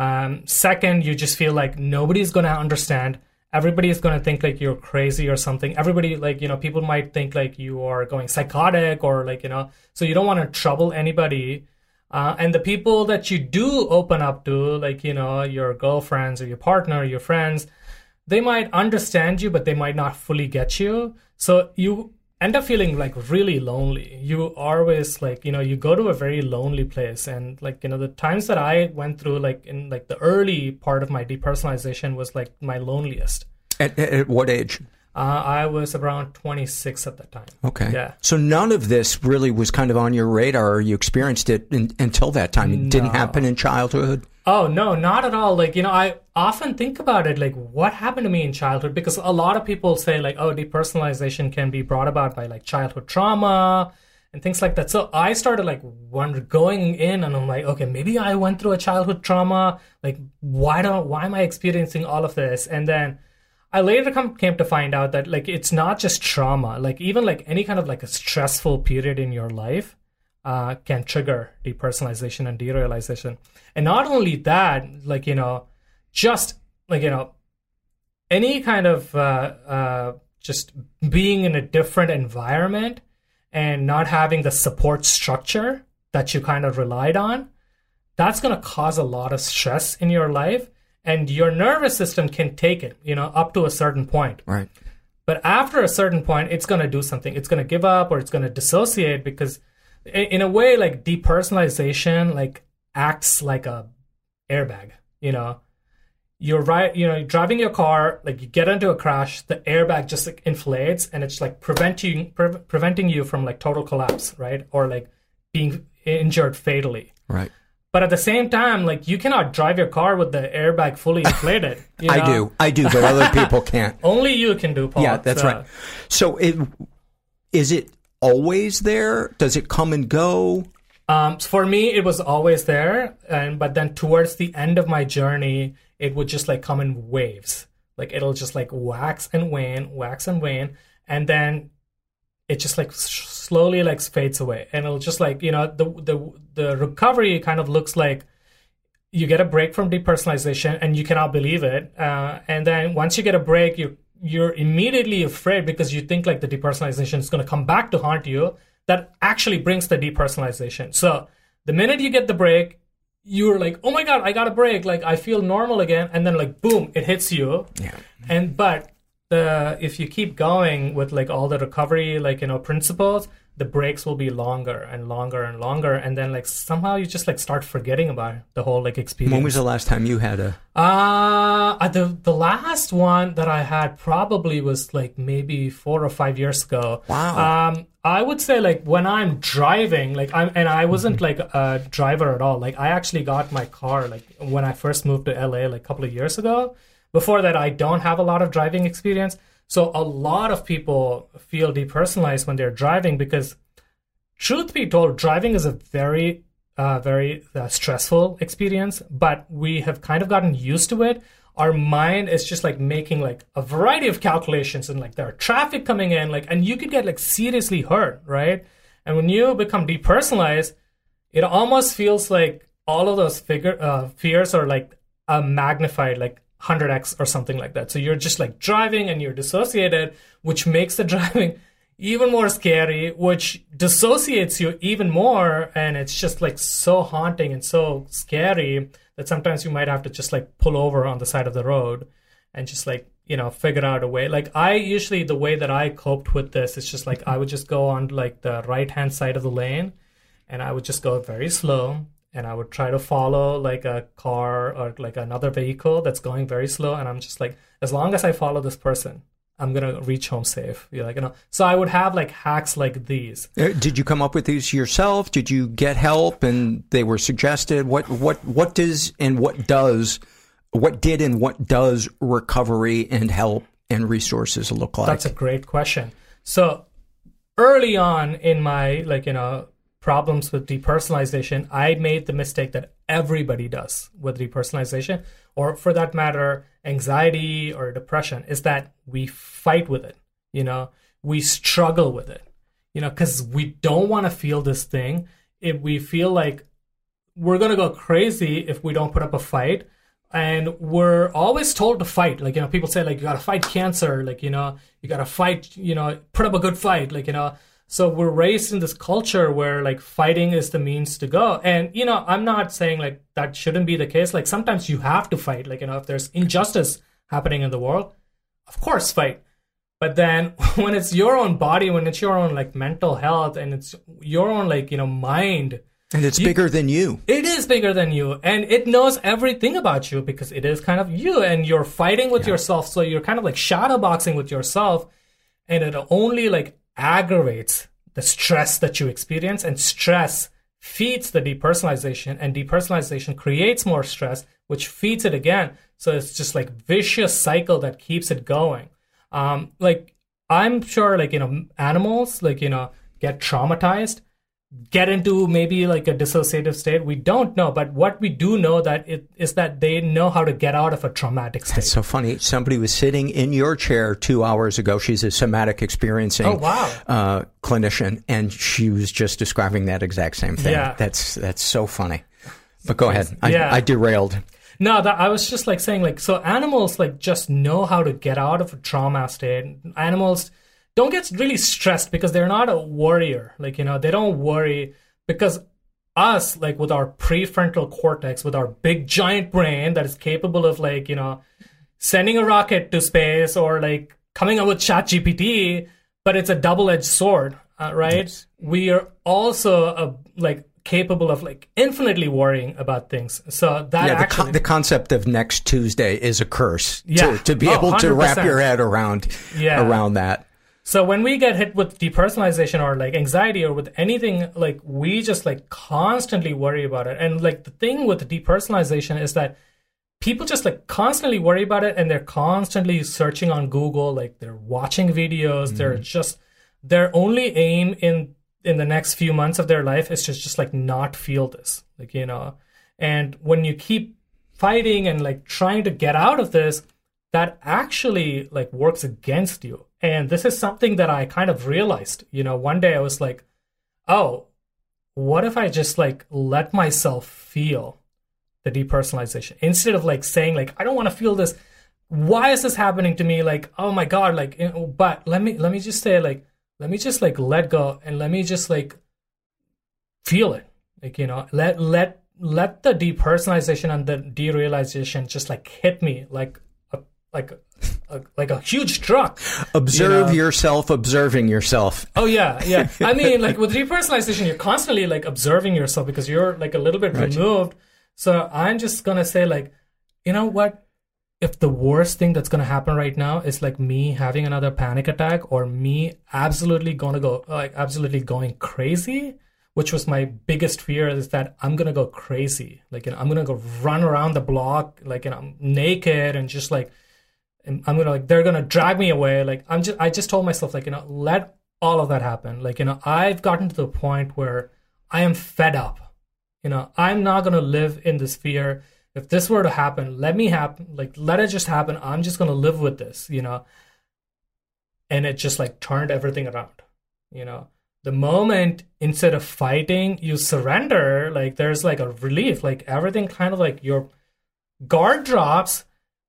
Second, you just feel like nobody's going to understand. Everybody is going to think like you're crazy or something. Everybody, like, people might think like you are going psychotic or like, so you don't want to trouble anybody. And the people that you do open up to, like, your girlfriends or your partner or your friends, they might understand you, but they might not fully get you. So you end up feeling like really lonely. You always like, you go to a very lonely place. And like, the times that I went through, like in like the early part of my depersonalization was like my loneliest. At what age? I was around 26 at that time. Okay. Yeah. So none of this really was kind of on your radar, or you experienced it until that time. It didn't happen in childhood? Oh, no, not at all. Like, I often think about it, like, what happened to me in childhood? Because a lot of people say, like, oh, depersonalization can be brought about by, like, childhood trauma and things like that. So I started, like, going in, and I'm like, okay, maybe I went through a childhood trauma. Like, why am I experiencing all of this? And then I later came to find out that, like, it's not just trauma. Like, even, like, any kind of, like, a stressful period in your life can trigger depersonalization and derealization. And not only that, like, just, like, any kind of just being in a different environment and not having the support structure that you kind of relied on, that's going to cause a lot of stress in your life. And your nervous system can take it, up to a certain point. Right. But after a certain point, it's going to do something. It's going to give up, or it's going to dissociate, because in a way, like, depersonalization, like, acts like a airbag. You're right. You're driving your car, like, you get into a crash, the airbag just like inflates, and it's like preventing you from like total collapse, right? Or like being injured fatally. Right. But at the same time, like, you cannot drive your car with the airbag fully inflated. I do, but other people can't. Only you can do, Paul. Yeah, that's right. So is it always there? Does it come and go? For me, it was always there. But then towards the end of my journey, it would just like come in waves. Like, it'll just like wax and wane. And then it just like slowly like fades away, and it'll just like, the recovery kind of looks like you get a break from depersonalization and you cannot believe it. And then once you get a break, you're immediately afraid, because you think like the depersonalization is going to come back to haunt you. That actually brings the depersonalization. So the minute you get the break, you're like, oh my God, I got a break. Like, I feel normal again. And then like, boom, it hits you. Yeah. But if you keep going with like all the recovery, like, principles, the breaks will be longer and longer and longer. And then like somehow you just like start forgetting about the whole like experience. When was the last time you had a? The last one that I had probably was like maybe 4 or 5 years ago. Wow. I would say like when I'm driving, like I wasn't like a driver at all. Like, I actually got my car like when I first moved to LA like a couple of years ago. Before that, I don't have a lot of driving experience. So a lot of people feel depersonalized when they're driving, because truth be told, driving is a very, very stressful experience, but we have kind of gotten used to it. Our mind is just like making like a variety of calculations, and like there are traffic coming in, like, and you could get like seriously hurt, right? And when you become depersonalized, it almost feels like all of those fears are like magnified like 100x or something like that. So you're just like driving and you're dissociated, which makes the driving even more scary, which dissociates you even more. And it's just like so haunting and so scary that sometimes you might have to just like pull over on the side of the road and just like, figure out a way. Like the way that I coped with this is just like I would just go on like the right-hand side of the lane and I would just go very slow and I would try to follow like a car or like another vehicle that's going very slow. And I'm just like, as long as I follow this person, I'm going to reach home safe. So I would have like hacks like these. Did you come up with these yourself? Did you get help and they were suggested? What did and what does recovery and help and resources look like? That's a great question. So early on in my problems with depersonalization, I made the mistake that everybody does with depersonalization, or for that matter, anxiety or depression, is that we fight with it. We struggle with it, because we don't want to feel this thing. If we feel like we're going to go crazy if we don't put up a fight. And we're always told to fight. People say, you got to fight cancer. You got to fight, put up a good fight. So we're raised in this culture where, fighting is the means to go. And, I'm not saying, that shouldn't be the case. Sometimes you have to fight. If there's injustice happening in the world, of course, fight. But then when it's your own body, when it's your own, mental health, and it's your own, mind... And it's bigger than you. It is bigger than you. And it knows everything about you because it is kind of you. And you're fighting with yourself. So you're kind of shadow boxing with yourself. And it only aggravates the stress that you experience. And stress feeds the depersonalization. And depersonalization creates more stress, which feeds it again. So it's just vicious cycle that keeps it going. I'm sure animals, get traumatized, get into maybe a dissociative state. We don't know, but what we do know is that they know how to get out of a traumatic state. That's so funny. Somebody was sitting in your chair 2 hours ago. She's a somatic experiencing clinician, and she was just describing that exact same thing. Yeah. That's so funny. But go ahead. I derailed. No, I was just saying so animals just know how to get out of a trauma state. Animals don't get really stressed because they're not a warrior. They don't worry because us, with our prefrontal cortex, with our big giant brain that is capable of sending a rocket to space or coming up with ChatGPT, but it's a double-edged sword, right? Yes. We are also capable of infinitely worrying about things. So that the concept of next Tuesday is a curse. Yeah. To be able 100%. To wrap your head around that. So when we get hit with depersonalization or anxiety or with anything, we just constantly worry about it. And the thing with depersonalization is that people just constantly worry about it, and they're constantly searching on Google, they're watching videos. Mm-hmm. They're just, their only aim in the next few months of their life is just not feel this, And when you keep fighting and trying to get out of this, that actually works against you. And this is something that I kind of realized, one day I was oh, what if I just let myself feel the depersonalization instead of saying I don't want to feel this. Why is this happening to me? Oh my God, but let me just say let me just let go and let me just feel it. Let the depersonalization and the derealization just hit me like a huge truck. Observe yourself observing yourself. Oh yeah. I mean, with depersonalization, you're constantly observing yourself because you're a little bit removed. So I'm just gonna say you know what? If the worst thing that's gonna happen right now is me having another panic attack or me absolutely going crazy, which was my biggest fear, is that I'm gonna go crazy. I'm gonna go run around the block I'm naked and just I'm gonna they're gonna drag me away. I just told myself let all of that happen. I've gotten to the point where I am fed up. I'm not gonna live in this fear. If this were to happen, let it just happen. I'm just gonna live with this, And it just turned everything around. The moment instead of fighting, you surrender, there's a relief. Everything kind of your guard drops.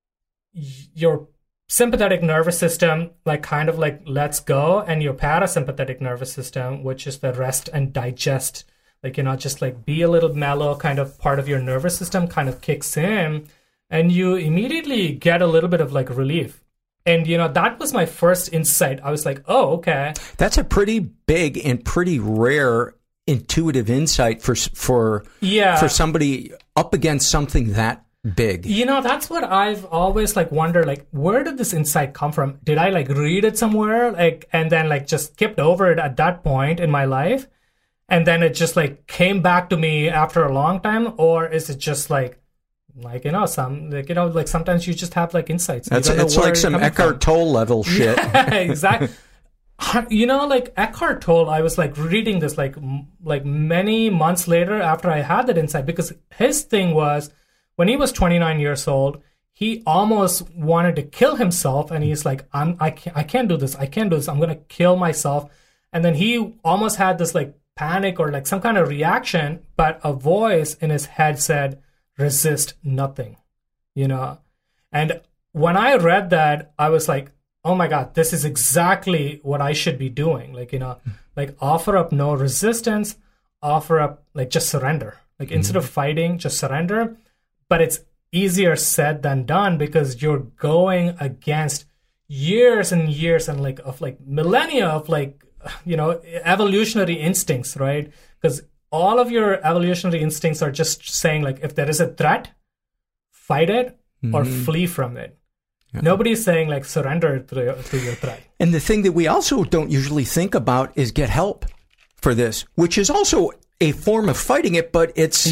your sympathetic nervous system like kind of like lets go, and your parasympathetic nervous system, which is the rest and digest, like, you know, just like be a little mellow kind of part of your nervous system kind of kicks in, and you immediately get a little bit of like relief. And, you know, that was my first insight. I was like, oh, okay. That's a pretty big and pretty rare intuitive insight for somebody up against something that big. You know, that's what I've always like wondered, like, where did this insight come from? Did I like read it somewhere, like, and then like just skipped over it at that point in my life, and then it just like came back to me after a long time? Or is it just like, you know, like sometimes you just have like insights. It's like some Eckhart Tolle level shit. Yeah, exactly. You know, like Eckhart Tolle, I was like reading this like many months later after I had that insight, because his thing was, when he was 29 years old, he almost wanted to kill himself, and he's like, I can't do this. I can't do this. I'm going to kill myself. And then he almost had this like panic or like some kind of reaction, but a voice in his head said, resist nothing, you know? And when I read that, I was like, oh my God, this is exactly what I should be doing. Like, you know, like offer up no resistance, offer up like just surrender. Like instead of fighting, just surrender. But it's easier said than done, because you're going against years and years and like of like millennia of like, you know, evolutionary instincts, right? Because all of your evolutionary instincts are just saying like, if there is a threat, fight it or flee from it. Yeah. Nobody's saying like surrender to your threat. And the thing that we also don't usually think about is get help for this, which is also a form of fighting it, but it's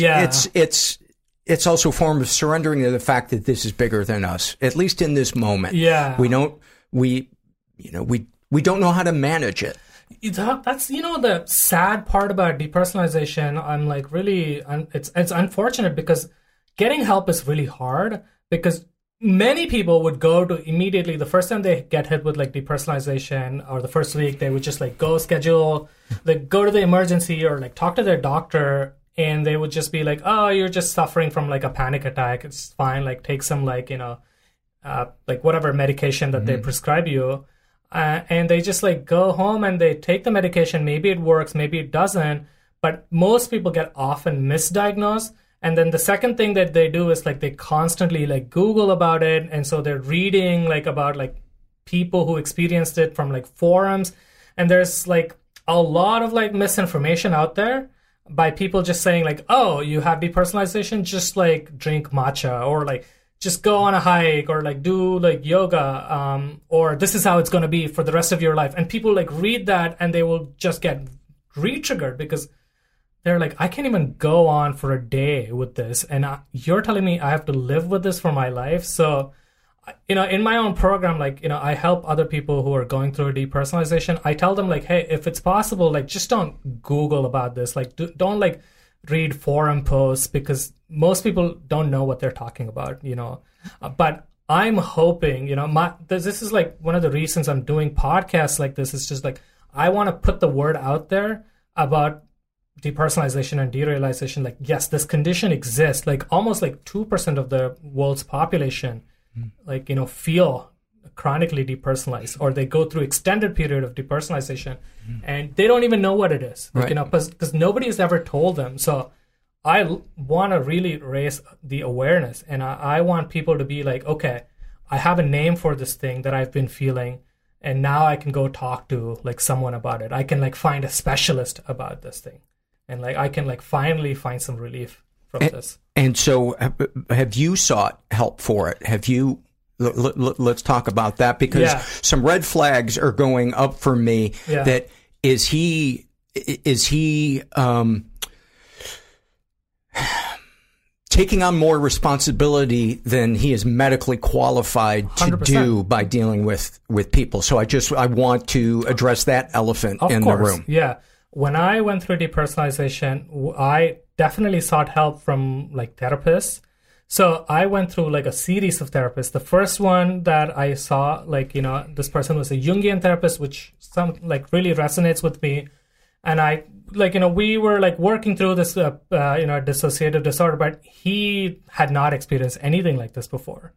also a form of surrendering to the fact that this is bigger than us, at least in this moment. Yeah. We don't know how to manage it. That's, you know, the sad part about depersonalization. I'm like really, it's unfortunate, because getting help is really hard, because many people would go to immediately, the first time they get hit with like depersonalization, or the first week, they would just like go schedule, like go to the emergency or like talk to their doctor, and they would just be like, oh, you're just suffering from like a panic attack. It's fine. Like take some like, you know, like whatever medication that they prescribe you. And they just like go home and they take the medication. Maybe it works, maybe it doesn't. But most people get often misdiagnosed. And then the second thing that they do is like they constantly like Google about it. And so they're reading like about like people who experienced it from like forums. And there's like a lot of like misinformation out there by people just saying like, oh, you have depersonalization, just like drink matcha, or like just go on a hike, or like do like yoga, or this is how it's going to be for the rest of your life. And people like read that and they will just get re-triggered, because they're like, I can't even go on for a day with this. And you're telling me I have to live with this for my life. So, you know, in my own program, like, you know, I help other people who are going through depersonalization. I tell them like, hey, if it's possible, like just don't Google about this. Like don't like read forum posts, because most people don't know what they're talking about, you know. But I'm hoping, you know, this is like one of the reasons I'm doing podcasts like this. Is just like, I want to put the word out there about depersonalization and derealization. Like, yes, this condition exists. Like almost like 2% of the world's population, like, you know, feel chronically depersonalized, or they go through extended period of depersonalization and they don't even know what it is. Like, right. You know, because nobody has ever told them. So I want to really raise the awareness, and I want people to be like, okay, I have a name for this thing that I've been feeling, and now I can go talk to like someone about it. I can like find a specialist about this thing, and like I can like finally find some relief from this. And so have you sought help for it? Have you? Let's talk about that, because some red flags are going up for me. Yeah. That is he taking on more responsibility than he is medically qualified to 100%. Do by dealing with people. So I want to address that elephant in the room. Yeah. When I went through depersonalization, I definitely sought help from like therapists. So I went through like a series of therapists. The first one that I saw, like, you know, this person was a Jungian therapist, which like really resonates with me. And I, like, you know, we were like working through this, you know, dissociative disorder, but he had not experienced anything like this before.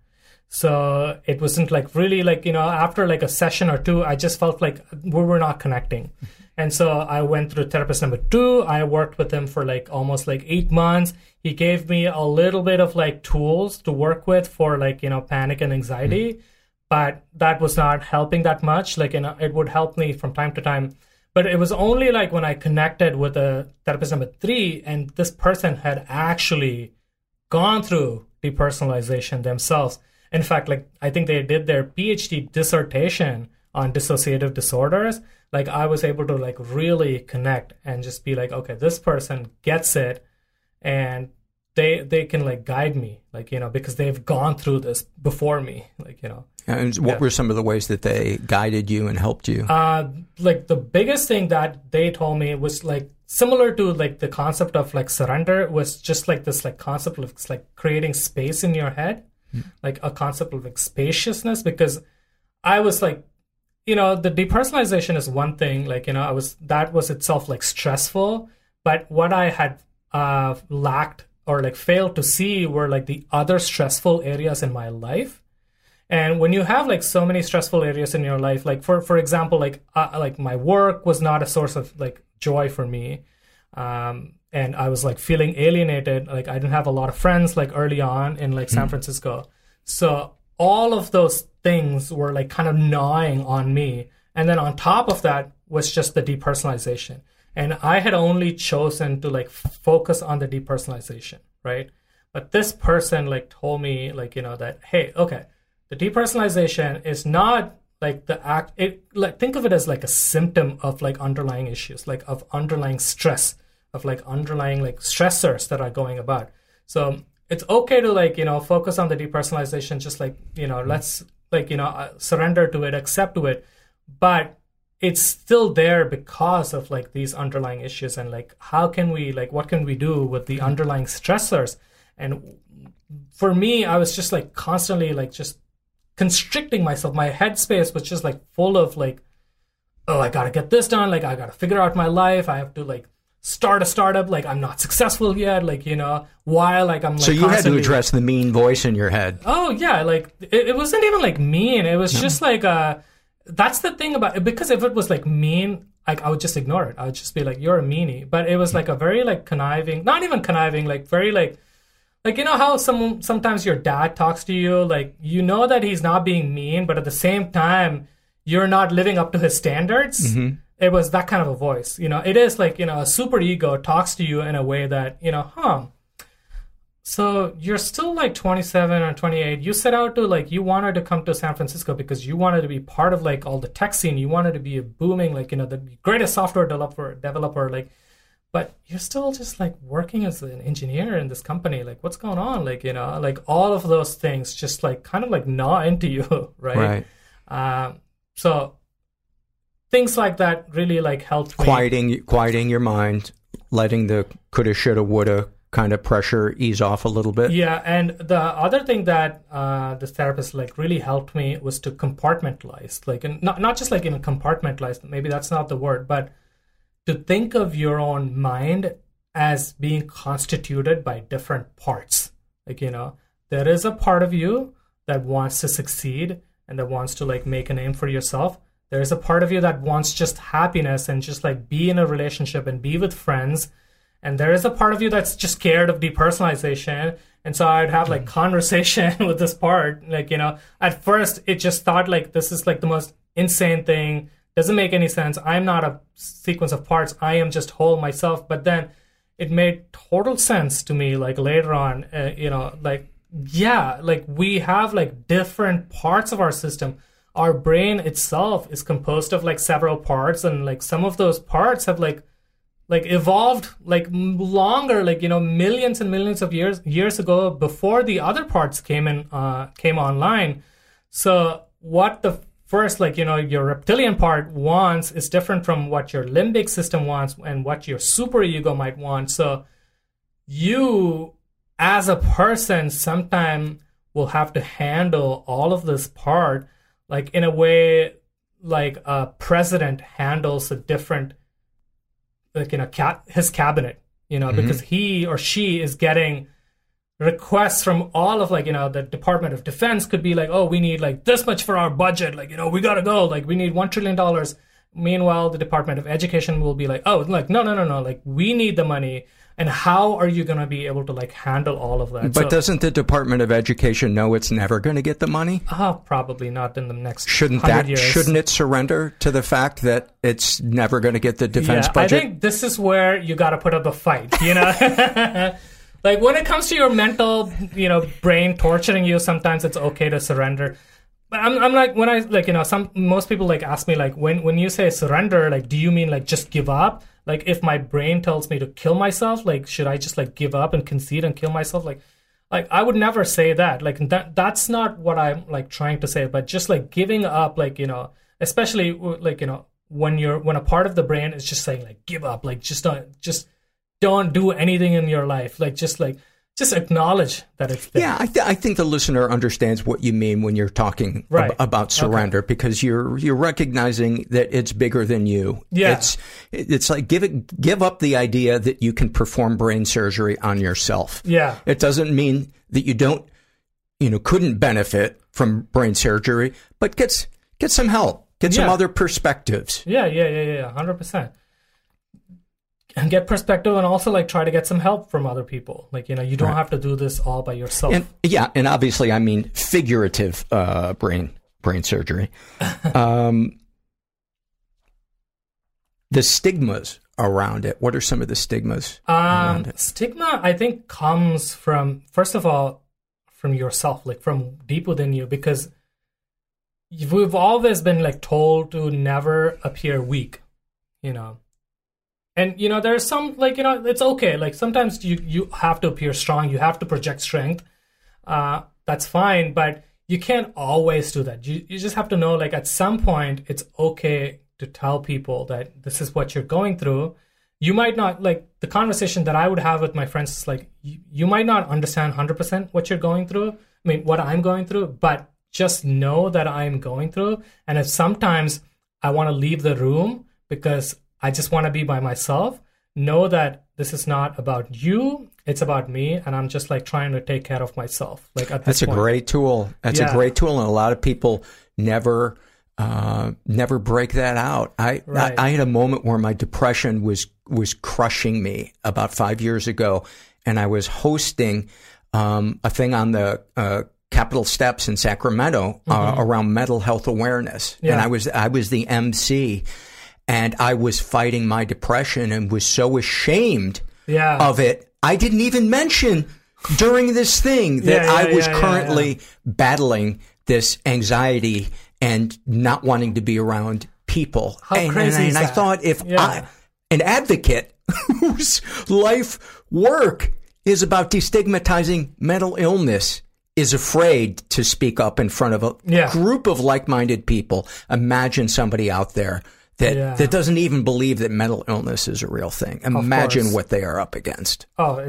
So it wasn't like really like, after like a session or two, I just felt like we were not connecting. And so I went through therapist number 2. I worked with him for like almost like 8 months. He gave me a little bit of like tools to work with for like, panic and anxiety, but that was not helping that much. Like, it would help me from time to time. But it was only like when I connected with the therapist number 3, and this person had actually gone through depersonalization themselves. In fact, like I think they did their PhD dissertation on dissociative disorders. Like I was able to like really connect and just be like, okay, this person gets it, and they can like guide me, like, because they've gone through this before me, like, And what were some of the ways that they guided you and helped you? Like the biggest thing that they told me was like similar to like the concept of like surrender, was just like this like concept of like creating space in your head, like a concept of like spaciousness, because I was like, the depersonalization is one thing, like, that was itself like stressful, but what I had lacked or like failed to see were like the other stressful areas in my life. And when you have like so many stressful areas in your life, like for example, like my work was not a source of like joy for me. And I was like feeling alienated. Like I didn't have a lot of friends like early on in like San Francisco. So all of those things were like kind of gnawing on me. And then on top of that was just the depersonalization. And I had only chosen to like focus on the depersonalization, right? But this person like told me like, that, hey, okay, the depersonalization is not like the act, like think of it as like a symptom of like underlying issues, like of underlying stress, of like underlying like stressors that are going about. So it's okay to like, focus on the depersonalization, just like, let's like, surrender to it, accept to it. But it's still there because of like these underlying issues, and like how can we like what can we do with the underlying stressors? And for me, I was just like constantly like just constricting myself. My headspace was just like full of like, oh, I gotta get this done, like I gotta figure out my life, I have to like start a startup, like I'm not successful yet, like, while like I'm like so you had to address the mean voice in your head. Oh yeah, like it wasn't even like mean, it was just like that's the thing about it, because if it was like mean, like I would just ignore it. I would just be like, you're a meanie. But it was like a very like conniving, not even conniving, like very like how sometimes your dad talks to you, like that he's not being mean, but at the same time you're not living up to his standards. It was that kind of a voice. It is like, a super ego talks to you in a way that, so you're still like 27 or 28. You set out to like, you wanted to come to San Francisco because you wanted to be part of like all the tech scene. You wanted to be a booming, like, the greatest software developer, like, but you're still just like working as an engineer in this company. Like, what's going on? Like, like all of those things just like kind of like gnaw into you. Right. So things like that really like helped me. Quieting your mind, letting the coulda, shoulda, woulda kind of pressure ease off a little bit. Yeah, and the other thing that this therapist like really helped me was to compartmentalize, like, and not just like compartmentalize, maybe that's not the word, but to think of your own mind as being constituted by different parts. Like, there is a part of you that wants to succeed and that wants to like make a name for yourself. There is a part of you that wants just happiness and just like be in a relationship and be with friends. And there is a part of you that's just scared of depersonalization. And so I'd have like conversation with this part. Like, at first it just thought like, this is like the most insane thing. Doesn't make any sense. I'm not a sequence of parts. I am just whole myself. But then it made total sense to me, like later on, like, yeah, like we have like different parts of our system. Our brain itself is composed of like several parts, and like some of those parts have like evolved like longer, like, millions and millions of years ago before the other parts came online. So what the first, like, your reptilian part wants is different from what your limbic system wants and what your superego might want. So you as a person sometime will have to handle all of this part like in a way like a president handles a different, like, his cabinet, because he or she is getting requests from all of like, the Department of Defense could be like, oh, we need like this much for our budget. Like, we got to go. Like, we need $1 trillion. Meanwhile, the Department of Education will be like, oh, like, no. Like, we need the money. And how are you going to be able to like handle all of that? But doesn't the Department of Education know it's never going to get the money? Probably not in the next Shouldn't 100 years. Shouldn't it surrender to the fact that it's never going to get the defense budget? I think this is where you got to put up a fight, Like when it comes to your mental, brain torturing you, sometimes it's okay to surrender. But I'm like, when I like, most people like ask me like, when you say surrender, like, do you mean like just give up? Like if my brain tells me to kill myself, like, should I just like give up and concede and kill myself? Like I would never say that. Like that's not what I'm like trying to say. But just like giving up, like, especially like, when a part of the brain is just saying like, give up, like just don't do anything in your life. Like, just acknowledge that it's there. Yeah, I think the listener understands what you mean when you're talking about surrender, because you're recognizing that it's bigger than you. Yeah. It's like give up the idea that you can perform brain surgery on yourself. Yeah. It doesn't mean that you don't, couldn't benefit from brain surgery, but get some help, get some other perspectives. Yeah, 100%. And get perspective, and also like try to get some help from other people. Like, you don't have to do this all by yourself. And obviously I mean figurative brain surgery. The stigmas around it. What are some of the stigmas around it? Stigma, I think, comes from, first of all, from yourself, like from deep within you, because we've always been like told to never appear weak, And, there's some, like, it's okay. Like, sometimes you have to appear strong. You have to project strength. That's fine. But you can't always do that. You just have to know, like, at some point, it's okay to tell people that this is what you're going through. You might not, like, the conversation that I would have with my friends is, like, you might not understand 100% what you're going through. I mean, what I'm going through. But just know that I'm going through. And if sometimes I want to leave the room because I just want to be by myself, know that this is not about you, it's about me, and I'm just like trying to take care of myself. Like at this point. That's a great tool. That's a great tool, and a lot of people never break that out. I had a moment where my depression was crushing me about 5 years ago, and I was hosting a thing on the Capitol steps in Sacramento around mental health awareness, and I was the MC. And I was fighting my depression and was so ashamed of it. I didn't even mention during this thing that I was currently battling this anxiety and not wanting to be around people. How crazy is that? I thought if an advocate whose life work is about destigmatizing mental illness is afraid to speak up in front of a group of like-minded people, imagine somebody out there that doesn't even believe that mental illness is a real thing. Imagine what they are up against.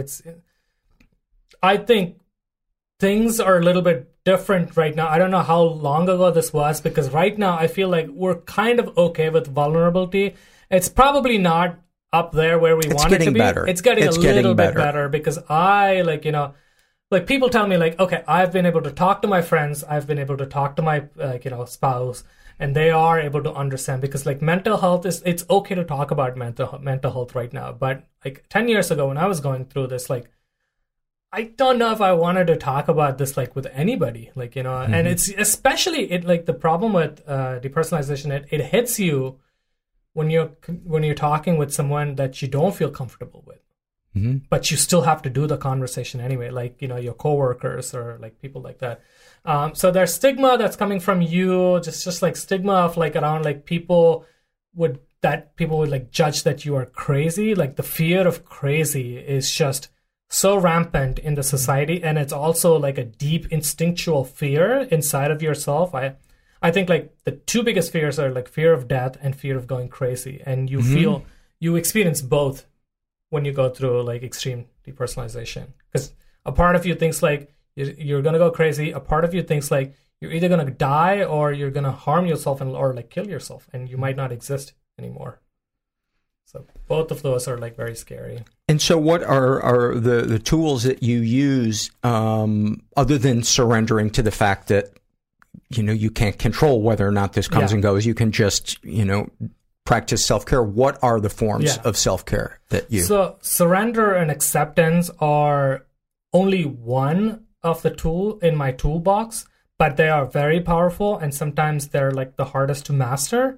I think things are a little bit different right now. I don't know how long ago this was, because right now I feel like we're kind of okay with vulnerability. It's probably not up there where we want it to be. Better. It's getting a little bit better, because like people tell me like, okay, I've been able to talk to my friends, I've been able to talk to my spouse, and they are able to understand, because like mental health it's okay to talk about mental health right now. But like 10 years ago when I was going through this, like I don't know if I wanted to talk about this like with anybody, like, and it's especially like the problem with depersonalization, it hits you when you're talking with someone that you don't feel comfortable with. But you still have to do the conversation anyway, like, your coworkers or like people like that. So there's stigma that's coming from you, just like stigma of like around like people would like judge that you are crazy. Like the fear of crazy is just so rampant in the society, and it's also like a deep instinctual fear inside of yourself. I think like the two biggest fears are like fear of death and fear of going crazy, and you experience both when you go through like extreme depersonalization, because a part of you thinks like you're going to go crazy. A part of you thinks like you're either going to die or you're going to harm yourself or like kill yourself, and you might not exist anymore. So both of those are like very scary. And so what are the tools that you use other than surrendering to the fact that, you can't control whether or not this comes and goes. You can just, practice self-care. What are the forms of self-care that you... So surrender and acceptance are only one of the tool in my toolbox, but they are very powerful, and sometimes they're like the hardest to master.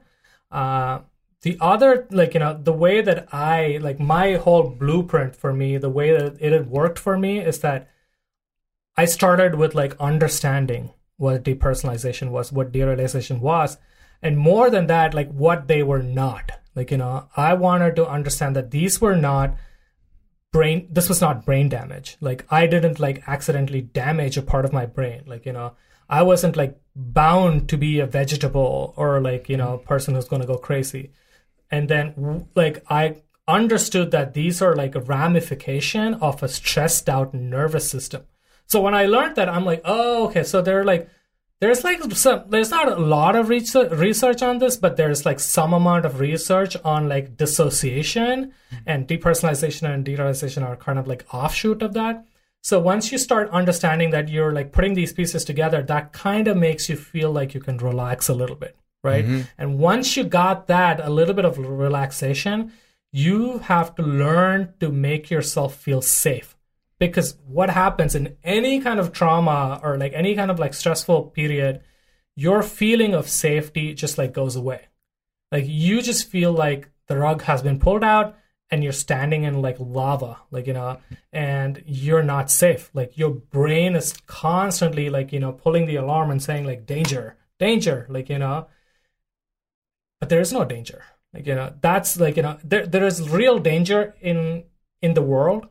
The other, the way that my whole blueprint for me, the way that it had worked for me is that I started with understanding what depersonalization was, what derealization was, and more than that, what they were not. I wanted to understand that this was not brain damage. I didn't accidentally damage a part of my brain. I wasn't bound to be a vegetable or person who's going to go crazy. And then I understood that these are a ramification of a stressed out nervous system. So when I learned that, I'm like, oh, okay. So there's not a lot of research on this, but there's some amount of research on dissociation, and depersonalization and derealization are kind of offshoot of that. So once you start understanding that you're putting these pieces together, that kind of makes you feel like you can relax a little bit, right? Mm-hmm. And once you got that, a little bit of relaxation, you have to learn to make yourself feel safe. Because what happens in any kind of trauma or any kind of stressful period, your feeling of safety just goes away. You just feel like the rug has been pulled out and you're standing in lava, and you're not safe. Your brain is constantly pulling the alarm and saying danger, danger, but there is no danger. That's there is real danger in the world.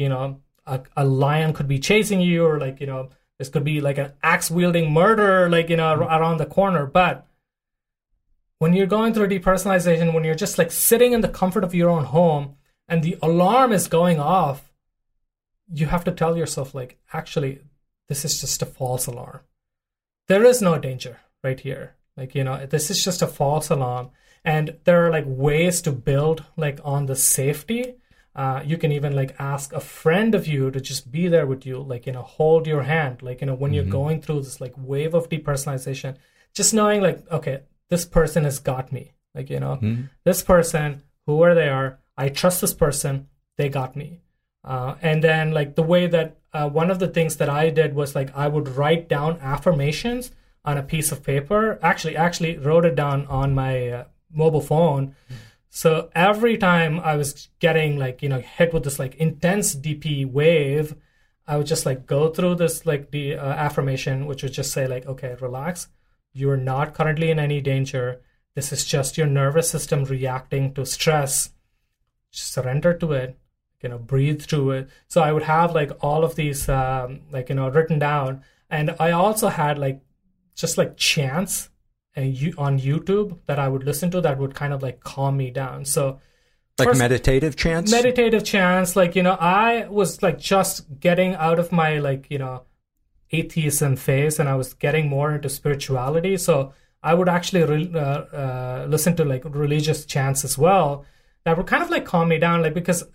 A lion could be chasing you, or this could be an axe-wielding murderer, around the corner. But when you're going through depersonalization, when you're just sitting in the comfort of your own home and the alarm is going off, you have to tell yourself, actually, this is just a false alarm. There is no danger right here. This is just a false alarm. And there are ways to build on the safety. You can even ask a friend of you to just be there with you, hold your hand, when you're going through this wave of depersonalization, just knowing okay, this person has got me, this person, whoever they are, I trust this person, they got me. And then the way that one of the things that I did was I would write down affirmations on a piece of paper. Actually wrote it down on my mobile phone. So every time I was getting hit with this intense DP wave, I would just go through this the affirmation, which would just say okay, relax. You are not currently in any danger. This is just your nervous system reacting to stress. Just surrender to it. Breathe through it. So I would have all of these written down, and I also had just chants on YouTube that I would listen to that would kind of calm me down. So first, meditative chants? Meditative chants. I was just getting out of my atheism phase, and I was getting more into spirituality. So I would actually listen to religious chants as well that would kind of calm me down, because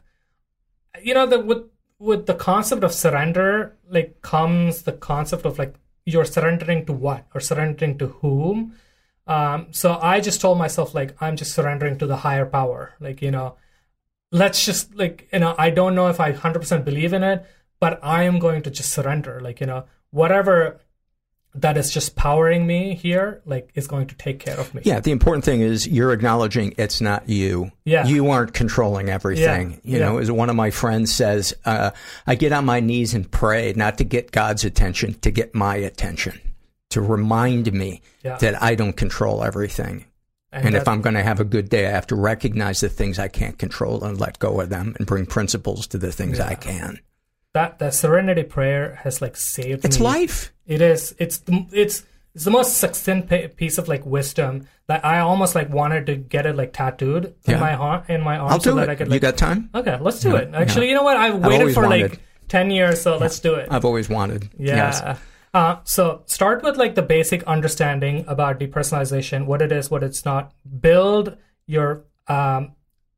with the concept of surrender comes the concept of you're surrendering to what or surrendering to whom. So I just told myself, I'm just surrendering to the higher power. Let's just, I don't know if I 100% believe in it, but I am going to just surrender. Whatever that is just powering me here, is going to take care of me. Yeah, the important thing is you're acknowledging it's not you. Yeah. You aren't controlling everything. You know, as one of my friends says, I get on my knees and pray, not to get God's attention, to get my attention. To remind me that I don't control everything. And if I'm going to have a good day, I have to recognize the things I can't control and let go of them and bring principles to the things I can. That serenity prayer has saved me. It's life. It is. It's the most succinct piece of wisdom that I almost wanted to get it tattooed in my arm. I'll do it. You got time? Okay, let's do it. Actually, you know what? I've waited for 10 years, so let's do it. I've always wanted. Yeah. Yes. So start with the basic understanding about depersonalization, what it is, what it's not. Build your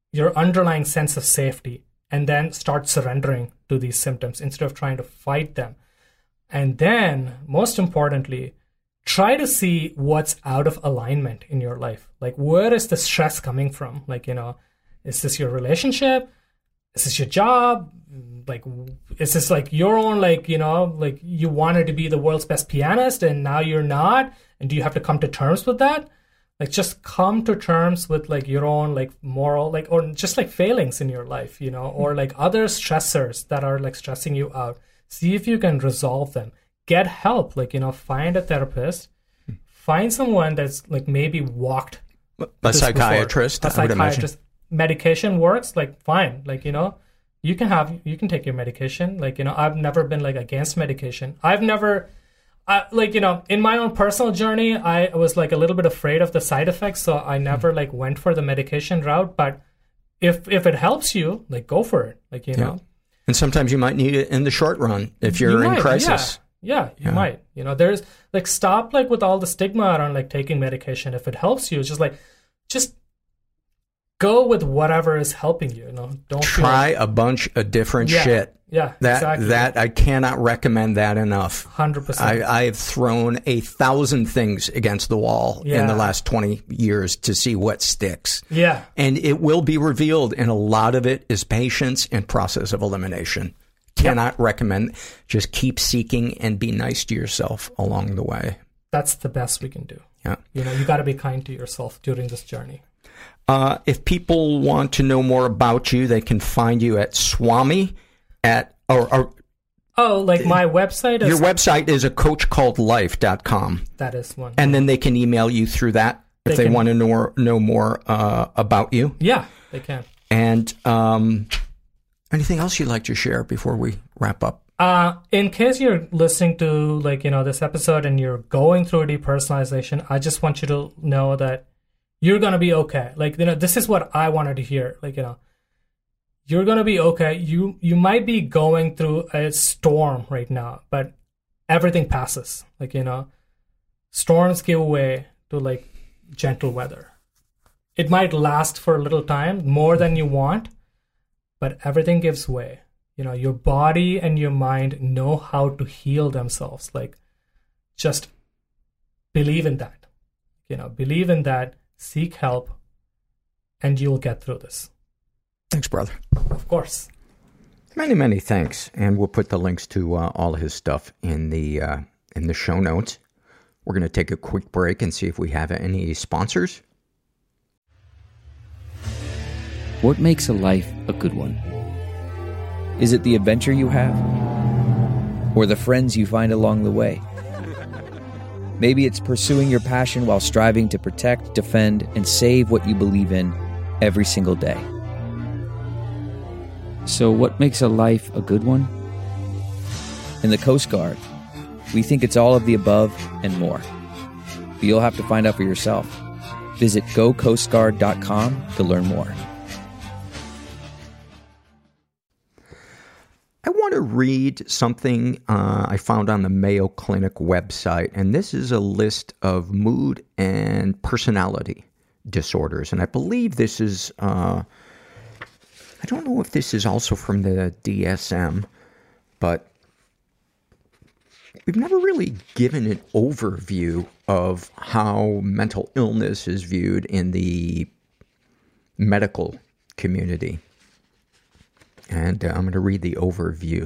your underlying sense of safety, and then start surrendering to these symptoms instead of trying to fight them. And then, most importantly, try to see what's out of alignment in your life. Like, where is the stress coming from? Like, is this your relationship? Is this your job? Like, is this like your own, like, like you wanted to be the world's best pianist and now you're not? And do you have to come to terms with that? Like, just come to terms with like your own like moral, like, or just like failings in your life, or like other stressors that are like stressing you out. See if you can resolve them. Get help, like, find a therapist, find someone that's like maybe walked a psychiatrist. A psychiatrist. Medication works, like, fine. Like, you can take your medication. Like, I've never been like against medication. I've never, in my own personal journey, I was like a little bit afraid of the side effects. So I never like went for the medication route. But if it helps you, like, go for it. Like, know. And sometimes you might need it in the short run if you're in crisis. Yeah, you might. There's like, stop like with all the stigma around like taking medication. If it helps you, it's just go with whatever is helping you. Don't try a bunch of different shit. Yeah, exactly. That I cannot recommend that enough. 100%. I have thrown 1,000 things against the wall in the last 20 years to see what sticks. Yeah. And it will be revealed, and a lot of it is patience and process of elimination. Cannot recommend. Just keep seeking and be nice to yourself along the way. That's the best we can do. Yeah. You got to be kind to yourself during this journey. If people want to know more about you, they can find you at Swami at like my website is... Your website is acoachcalledlife.com. That is one. And then they can email you through that if they want to know more about you. Yeah, they can. And anything else you'd like to share before we wrap up? In case you're listening to this episode and you're going through depersonalization, I just want you to know that you're going to be okay. Like, this is what I wanted to hear. Like, you're going to be okay. You might be going through a storm right now, but everything passes. Like, storms give way to like gentle weather. It might last for a little time, more than you want, but everything gives way. Your body and your mind know how to heal themselves. Like, just believe in that. Believe in that, seek help, and you'll get through this. Thanks, brother. Of course. Many, many thanks. And we'll put the links to all of his stuff in the show notes. We're going to take a quick break and see if we have any sponsors. What makes a life a good one? Is it the adventure you have? Or the friends you find along the way? Maybe it's pursuing your passion while striving to protect, defend, and save what you believe in every single day. So what makes a life a good one? In the Coast Guard, we think it's all of the above and more. But you'll have to find out for yourself. Visit gocoastguard.com to learn more. I want to read something I found on the Mayo Clinic website, and this is a list of mood and personality disorders. And I believe this is, I don't know if this is also from the DSM, but we've never really given an overview of how mental illness is viewed in the medical community. And I'm going to read the overview.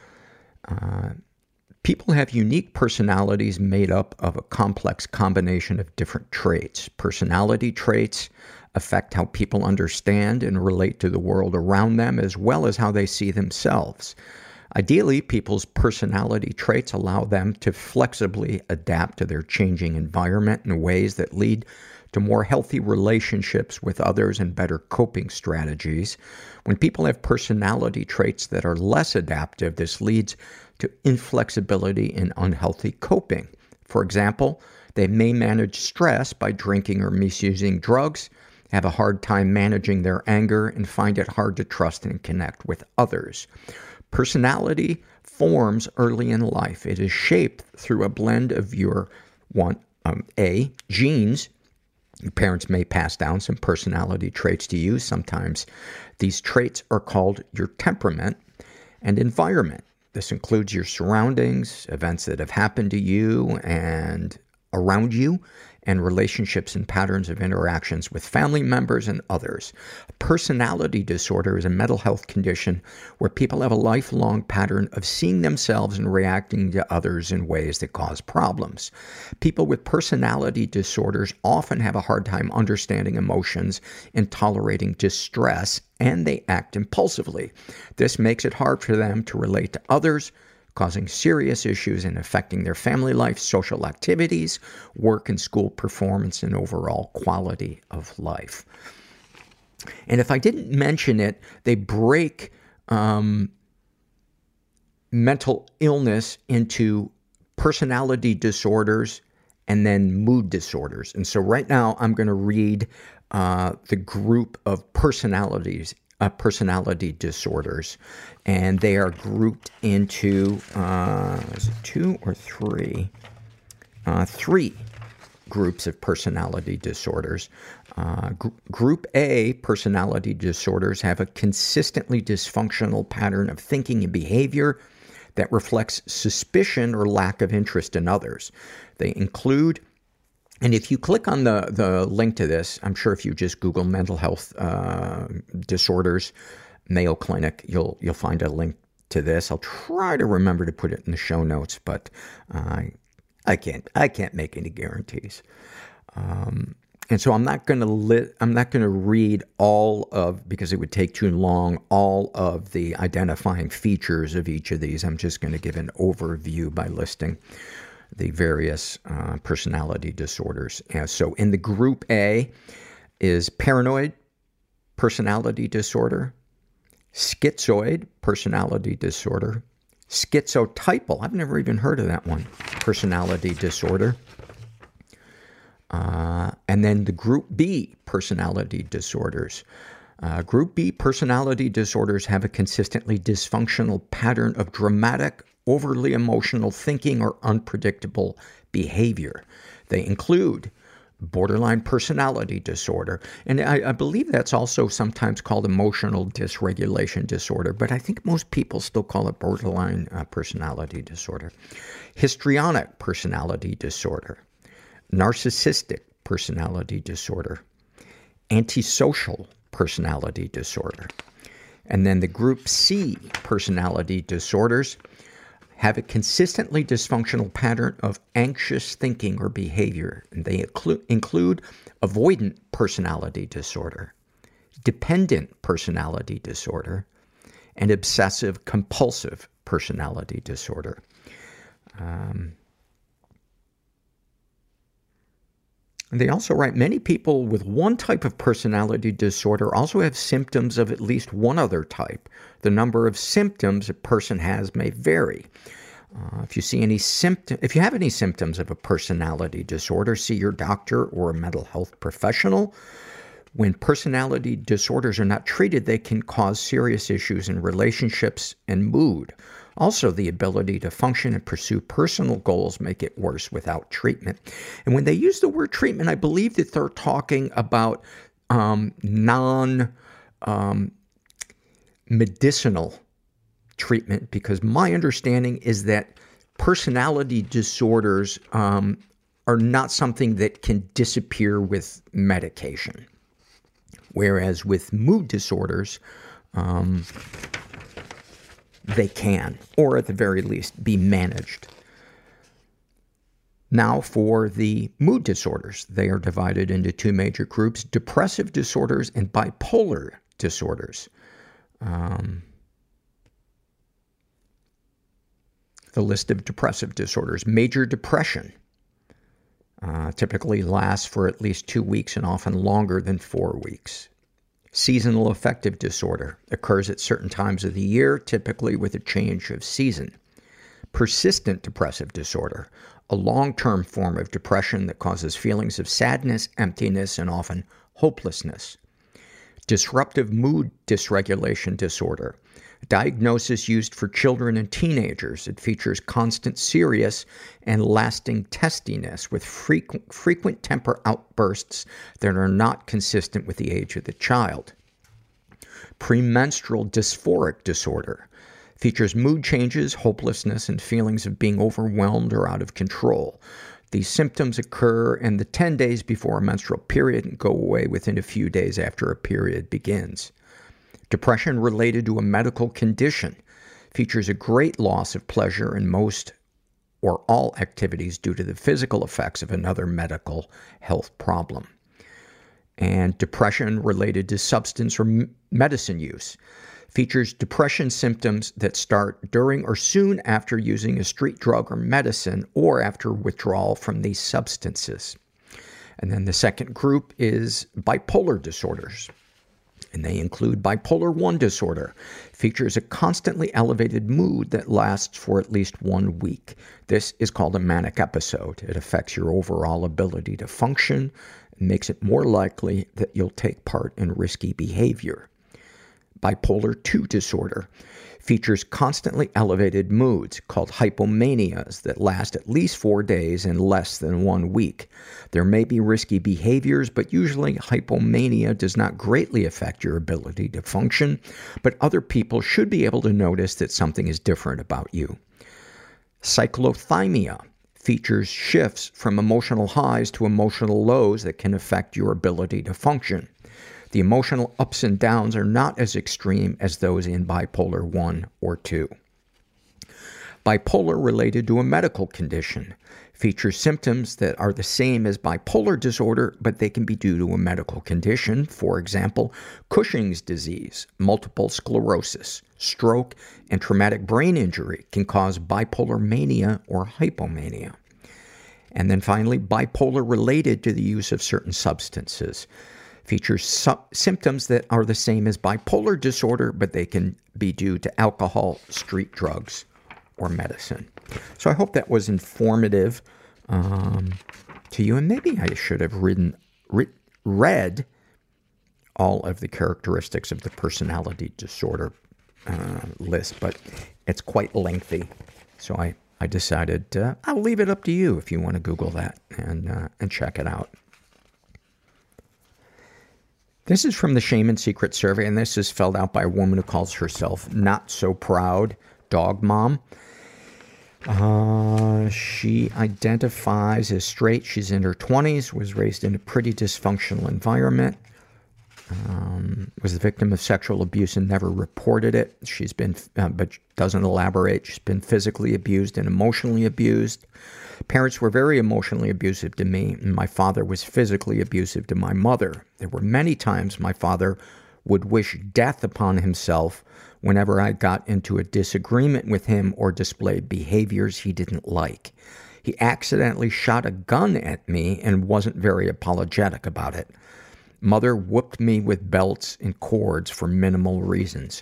People have unique personalities made up of a complex combination of different traits. Personality traits affect how people understand and relate to the world around them, as well as how they see themselves. Ideally, people's personality traits allow them to flexibly adapt to their changing environment in ways that lead to more healthy relationships with others and better coping strategies. When people have personality traits that are less adaptive, this leads to inflexibility and unhealthy coping. For example, they may manage stress by drinking or misusing drugs, have a hard time managing their anger, and find it hard to trust and connect with others. Personality forms early in life. It is shaped through a blend of your A, genes, Your parents may pass down some personality traits to you. Sometimes these traits are called your temperament and environment. This includes your surroundings, events that have happened to you and around you, and relationships and patterns of interactions with family members and others. Personality disorder is a mental health condition where people have a lifelong pattern of seeing themselves and reacting to others in ways that cause problems. People with personality disorders often have a hard time understanding emotions and tolerating distress, and they act impulsively. This makes it hard for them to relate to others, causing serious issues and affecting their family life, social activities, work and school performance, and overall quality of life. And if I didn't mention it, they break mental illness into personality disorders and then mood disorders. And so right now I'm going to read the group of personality disorders, and they are grouped into is it 2 or 3? 3 groups of personality disorders. Group A personality disorders have a consistently dysfunctional pattern of thinking and behavior that reflects suspicion or lack of interest in others. They include, and if you click on the link to this, I'm sure if you just Google mental health disorders, Mayo Clinic, you'll find a link to this. I'll try to remember to put it in the show notes, but I can't make any guarantees. And so I'm not going to read all of, because it would take too long, all of the identifying features of each of these. I'm just going to give an overview by listing the various personality disorders. So in the group A is paranoid personality disorder, schizoid personality disorder, schizotypal, I've never even heard of that one, personality disorder. And then the group B personality disorders. Group B personality disorders have a consistently dysfunctional pattern of dramatic, overly emotional thinking or unpredictable behavior. They include borderline personality disorder. And I believe that's also sometimes called emotional dysregulation disorder, but I think most people still call it borderline personality disorder. Histrionic personality disorder. Narcissistic personality disorder. Antisocial personality disorder. And then the group C personality disorders have a consistently dysfunctional pattern of anxious thinking or behavior. And they include avoidant personality disorder, dependent personality disorder, and obsessive compulsive personality disorder. And they also write, many people with one type of personality disorder also have symptoms of at least one other type. The number of symptoms a person has may vary. If you have any symptoms of a personality disorder, see your doctor or a mental health professional. When personality disorders are not treated, they can cause serious issues in relationships and mood. Also, the ability to function and pursue personal goals make it worse without treatment. And when they use the word treatment, I believe that they're talking about non-medicinal treatment, because my understanding is that personality disorders are not something that can disappear with medication. Whereas with mood disorders, they can, or at the very least, be managed. Now for the mood disorders. They are divided into 2 major groups, depressive disorders and bipolar disorders. The list of depressive disorders. Major depression typically lasts for at least 2 weeks and often longer than 4 weeks. Seasonal affective disorder occurs at certain times of the year, typically with a change of season. Persistent depressive disorder, a long-term form of depression that causes feelings of sadness, emptiness, and often hopelessness. Disruptive mood dysregulation disorder. Diagnosis used for children and teenagers. It features constant serious and lasting testiness with frequent temper outbursts that are not consistent with the age of the child. Premenstrual dysphoric disorder. Features mood changes, hopelessness, and feelings of being overwhelmed or out of control. These symptoms occur in the 10 days before a menstrual period and go away within a few days after a period begins. Depression related to a medical condition. Features a great loss of pleasure in most or all activities due to the physical effects of another medical health problem. And depression related to substance or medicine use. Features depression symptoms that start during or soon after using a street drug or medicine or after withdrawal from these substances. And then the second group is bipolar disorders. And they include bipolar 1 disorder. Features a constantly elevated mood that lasts for at least 1 week. This is called a manic episode. It affects your overall ability to function and makes it more likely that you'll take part in risky behavior. Bipolar 2 disorder. Features constantly elevated moods called hypomanias that last at least 4 days and less than 1 week. There may be risky behaviors, but usually hypomania does not greatly affect your ability to function, but other people should be able to notice that something is different about you. Cyclothymia features shifts from emotional highs to emotional lows that can affect your ability to function. The emotional ups and downs are not as extreme as those in bipolar 1 or 2. Bipolar related to a medical condition. Features symptoms that are the same as bipolar disorder, but they can be due to a medical condition. For example, Cushing's disease, multiple sclerosis, stroke, and traumatic brain injury can cause bipolar mania or hypomania. And then finally, bipolar related to the use of certain substances. Features symptoms that are the same as bipolar disorder, but they can be due to alcohol, street drugs, or medicine. So I hope that was informative to you. And maybe I should have read all of the characteristics of the personality disorder list, but it's quite lengthy. So I decided I'll leave it up to you if you want to Google that and check it out. This is from the Shame and Secret survey, and this is filled out by a woman who calls herself Not So Proud Dog Mom. She identifies as straight. She's in her 20s, was raised in a pretty dysfunctional environment, was the victim of sexual abuse and never reported it. She's been, but doesn't elaborate. She's been physically abused and emotionally abused. Parents were very emotionally abusive to me, and my father was physically abusive to my mother. There were many times my father would wish death upon himself whenever I got into a disagreement with him or displayed behaviors he didn't like. He accidentally shot a gun at me and wasn't very apologetic about it. Mother whooped me with belts and cords for minimal reasons.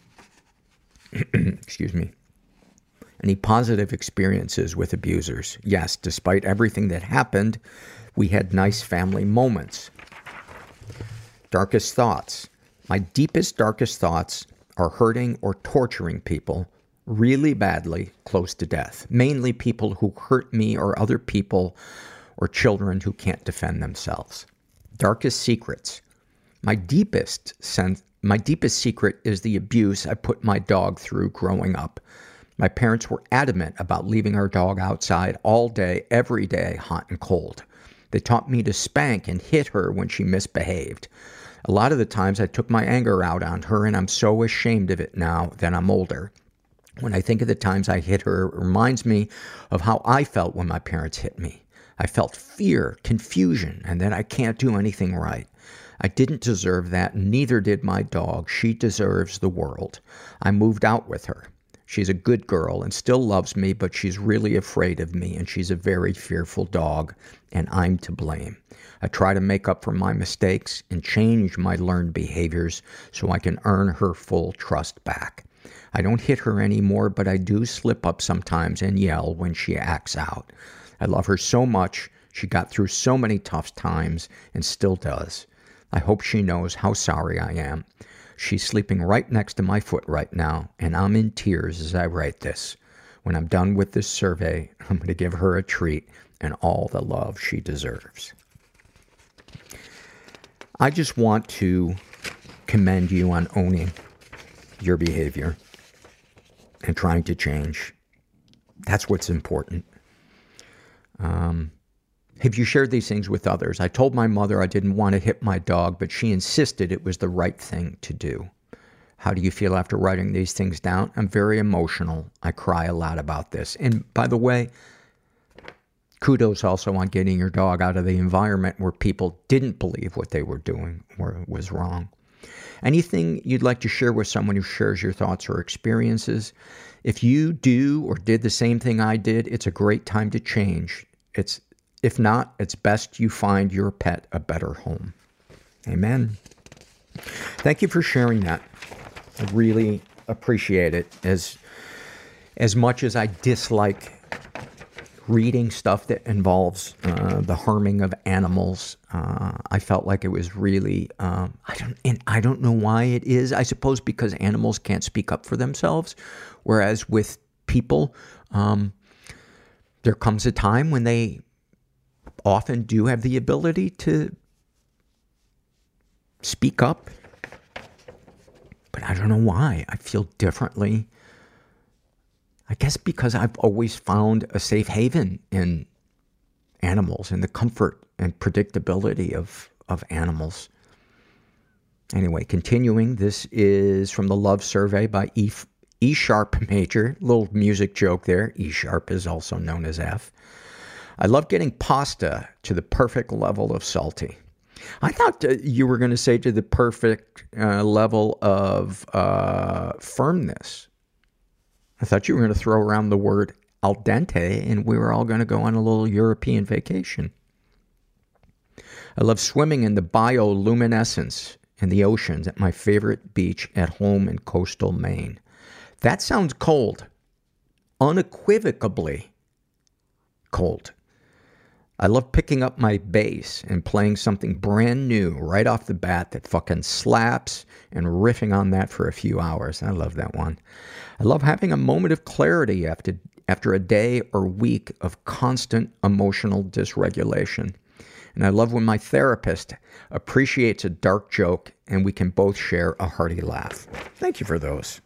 Excuse me. Any positive experiences with abusers? Yes, despite everything that happened, we had nice family moments. Darkest thoughts. My deepest, darkest thoughts are hurting or torturing people really badly close to death. Mainly people who hurt me or other people or children who can't defend themselves. Darkest secrets. My deepest secret is the abuse I put my dog through growing up. My parents were adamant about leaving our dog outside all day, every day, hot and cold. They taught me to spank and hit her when she misbehaved. A lot of the times I took my anger out on her, and I'm so ashamed of it now that I'm older. When I think of the times I hit her, it reminds me of how I felt when my parents hit me. I felt fear, confusion, and that I can't do anything right. I didn't deserve that, and neither did my dog. She deserves the world. I moved out with her. She's a good girl and still loves me, but she's really afraid of me, and she's a very fearful dog, and I'm to blame. I try to make up for my mistakes and change my learned behaviors so I can earn her full trust back. I don't hit her anymore, but I do slip up sometimes and yell when she acts out. I love her so much. She got through so many tough times and still does. I hope she knows how sorry I am. She's sleeping right next to my foot right now, and I'm in tears as I write this. When I'm done with this survey, I'm going to give her a treat and all the love she deserves. I just want to commend you on owning your behavior and trying to change. That's what's important. Have you shared these things with others? I told my mother I didn't want to hit my dog, but she insisted it was the right thing to do. How do you feel after writing these things down? I'm very emotional. I cry a lot about this. And by the way, kudos also on getting your dog out of the environment where people didn't believe what they were doing or was wrong. Anything you'd like to share with someone who shares your thoughts or experiences? If you do or did the same thing I did, it's a great time to change. If not, it's best you find your pet a better home. Amen. Thank you for sharing that. I really appreciate it. As much as I dislike reading stuff that involves the harming of animals, I felt like it was really, I don't know why it is. I suppose because animals can't speak up for themselves, whereas with people, there comes a time when they often do have the ability to speak up. But I don't know why. I feel differently. I guess because I've always found a safe haven in animals and the comfort and predictability of animals. Anyway, continuing, this is from the Love Survey by E Sharp Major. Little music joke there. E Sharp is also known as F. I love getting pasta to the perfect level of salty. I thought you were going to say to the perfect level of firmness. I thought you were going to throw around the word al dente and we were all going to go on a little European vacation. I love swimming in the bioluminescence in the oceans at my favorite beach at home in coastal Maine. That sounds cold. Unequivocally cold. I love picking up my bass and playing something brand new right off the bat that fucking slaps and riffing on that for a few hours. I love that one. I love having a moment of clarity after a day or week of constant emotional dysregulation. And I love when my therapist appreciates a dark joke and we can both share a hearty laugh. Thank you for those.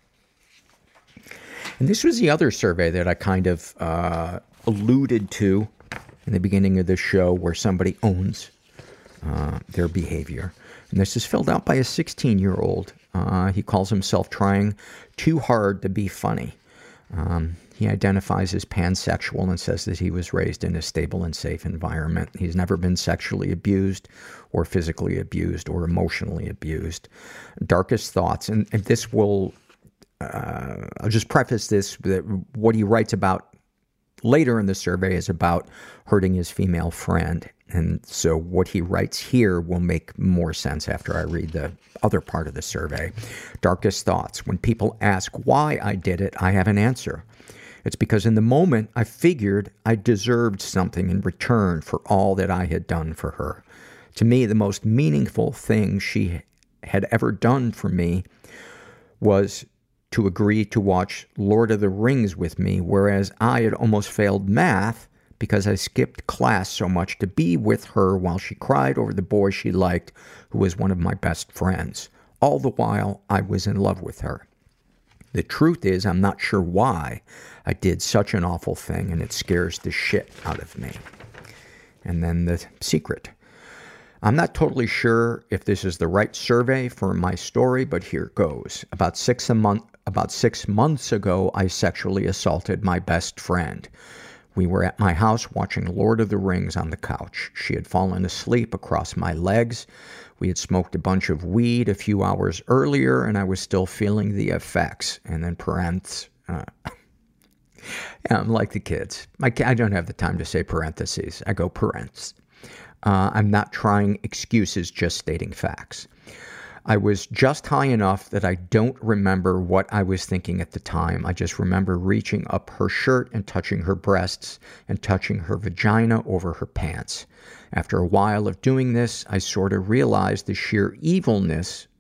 And this was the other survey that I kind of alluded to in the beginning of this show, where somebody owns their behavior. And this is filled out by a 16-year-old. He calls himself trying too hard to be funny. He identifies as pansexual and says that he was raised in a stable and safe environment. He's never been sexually abused or physically abused or emotionally abused. Darkest thoughts, and this will, I'll just preface this, that what he writes about later in the survey is about hurting his female friend. And so what he writes here will make more sense after I read the other part of the survey. Darkest thoughts. When people ask why I did it, I have an answer. It's because in the moment I figured I deserved something in return for all that I had done for her. To me, the most meaningful thing she had ever done for me was to agree to watch Lord of the Rings with me, whereas I had almost failed math because I skipped class so much to be with her while she cried over the boy she liked, who was one of my best friends. All the while, I was in love with her. The truth is, I'm not sure why I did such an awful thing, and it scares the shit out of me. And then the secret. I'm not totally sure if this is the right survey for my story, but here goes. About 6 months ago, I sexually assaulted my best friend. We were at my house watching Lord of the Rings on the couch. She had fallen asleep across my legs. We had smoked a bunch of weed a few hours earlier, and I was still feeling the effects. And then I'm like the kids. I don't have the time to say parentheses. I go parents. I'm not trying excuses, just stating facts. I was just high enough that I don't remember what I was thinking at the time. I just remember reaching up her shirt and touching her breasts and touching her vagina over her pants. After a while of doing this, I sort of realized the sheer evilness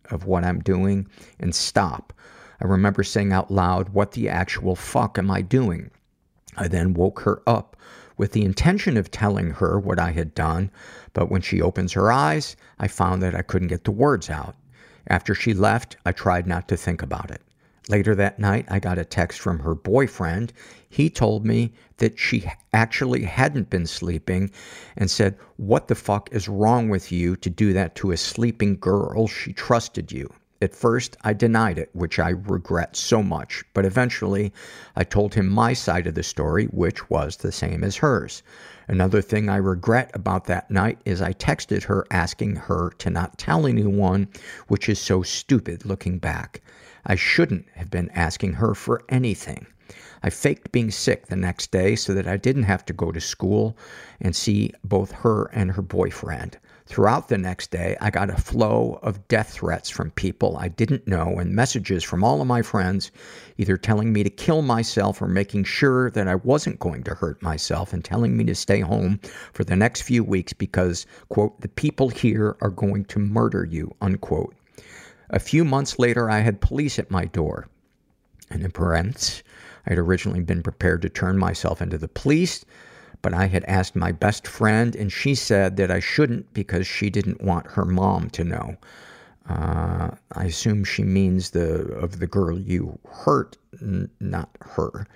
of what I'm doing and stop. I remember saying out loud, what the actual fuck am I doing? I then woke her up with the intention of telling her what I had done, but when she opens her eyes, I found that I couldn't get the words out. After she left, I tried not to think about it. Later that night, I got a text from her boyfriend. He told me that she actually hadn't been sleeping and said, what the fuck is wrong with you to do that to a sleeping girl? She trusted you. At first, I denied it, which I regret so much, but eventually I told him my side of the story, which was the same as hers. Another thing I regret about that night is I texted her asking her to not tell anyone, which is so stupid looking back. I shouldn't have been asking her for anything. I faked being sick the next day so that I didn't have to go to school and see both her and her boyfriend. Throughout the next day, I got a flow of death threats from people I didn't know and messages from all of my friends, either telling me to kill myself or making sure that I wasn't going to hurt myself and telling me to stay home for the next few weeks because, quote, the people here are going to murder you, unquote. A few months later, I had police at my door. And in parentheses, I had originally been prepared to turn myself into the police, but I had asked my best friend, and she said that I shouldn't because she didn't want her mom to know. I assume she means of the girl you hurt, not her.